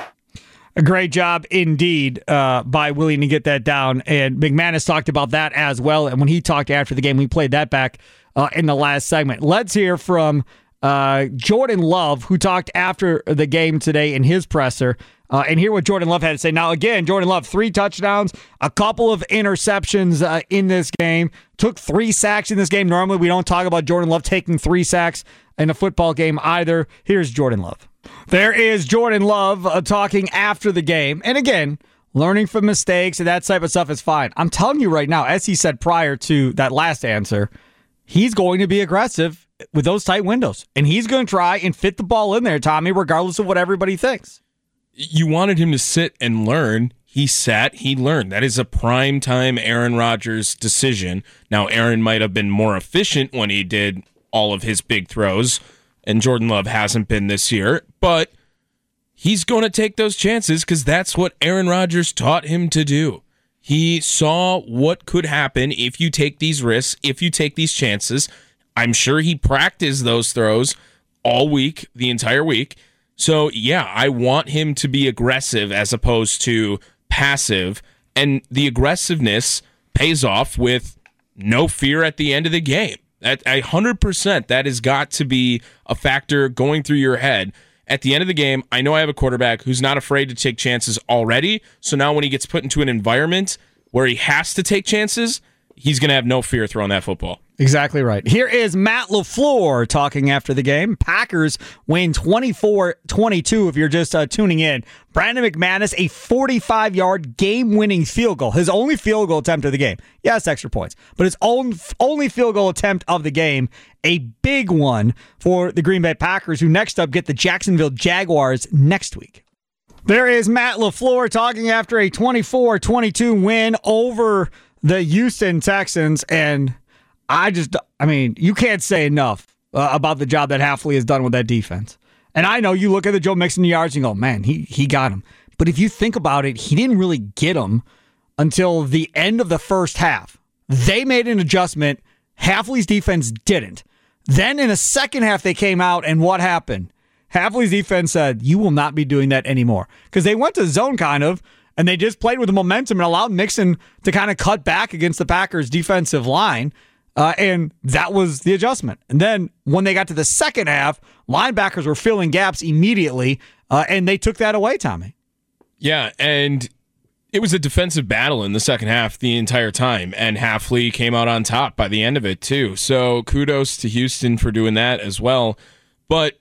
A great job indeed uh, by Whelan to get that down. And McManus talked about that as well. And when he talked after the game, we played that back uh, in the last segment. Let's hear from uh, Jordan Love, who talked after the game today in his presser. Uh, and hear what Jordan Love had to say. Now, again, Jordan Love, three touchdowns, a couple of interceptions uh, in this game, took three sacks in this game. Normally, we don't talk about Jordan Love taking three sacks in a football game either. Here's Jordan Love. There is Jordan Love uh, talking after the game. And again, learning from mistakes and that type of stuff is fine. I'm telling you right now, as he said prior to that last answer, he's going to be aggressive with those tight windows. And he's going to try and fit the ball in there, Tommy, regardless of what everybody thinks. You wanted him to sit and learn. He sat, he learned. That is a prime time Aaron Rodgers decision. Now, Aaron might have been more efficient when he did all of his big throws, and Jordan Love hasn't been this year, but he's going to take those chances because that's what Aaron Rodgers taught him to do. He saw what could happen if you take these risks, if you take these chances. I'm sure he practiced those throws all week, the entire week. So, yeah, I want him to be aggressive as opposed to passive, and the aggressiveness pays off with no fear at the end of the game. At one hundred percent, that has got to be a factor going through your head. At the end of the game, I know I have a quarterback who's not afraid to take chances already, so now when he gets put into an environment where he has to take chances, he's going to have no fear throwing that football. Exactly right. Here is Matt LaFleur talking after the game. Packers win twenty-four twenty-two if you're just uh, tuning in. Brandon McManus, a forty-five-yard game-winning field goal. His only field goal attempt of the game. Yes, extra points. But his own only field goal attempt of the game. A big one for the Green Bay Packers, who next up get the Jacksonville Jaguars next week. There is Matt LaFleur talking after a twenty-four twenty-two win over the Houston Texans, and I just, I mean, you can't say enough uh, about the job that Hafley has done with that defense. And I know you look at the Joe Mixon yards and go, man, he he got him. But if you think about it, he didn't really get him until the end of the first half. They made an adjustment. Hafley's defense didn't. Then in the second half, they came out, and what happened? Hafley's defense said, you will not be doing that anymore. Because they went to zone kind of, and they just played with the momentum and allowed Mixon to kind of cut back against the Packers' defensive line. Uh, and that was the adjustment. And then when they got to the second half, linebackers were filling gaps immediately, uh, and they took that away, Tommy. Yeah, and it was a defensive battle in the second half the entire time, and Hafley came out on top by the end of it, too. So kudos to Houston for doing that as well. But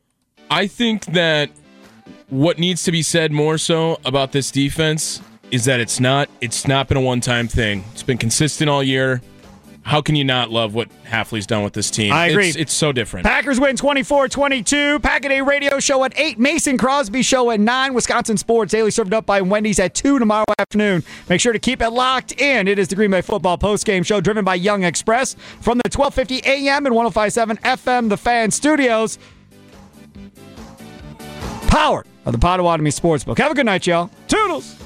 I think that what needs to be said more so about this defense is that it's not it's not been a one-time thing. It's been consistent all year. How can you not love what Hafley's done with this team? I agree. It's, it's so different. Packers win twenty-four twenty-two. Pack-A-Day Radio Show at eight. Mason Crosby Show at nine. Wisconsin Sports Daily served up by Wendy's at two tomorrow afternoon. Make sure to keep it locked in. It is the Green Bay Football Postgame Show driven by Young Express from the twelve fifty A M and one oh five point seven F M, The Fan Studios. Powered by the Potawatomi Sportsbook. Have a good night, y'all. Toodles!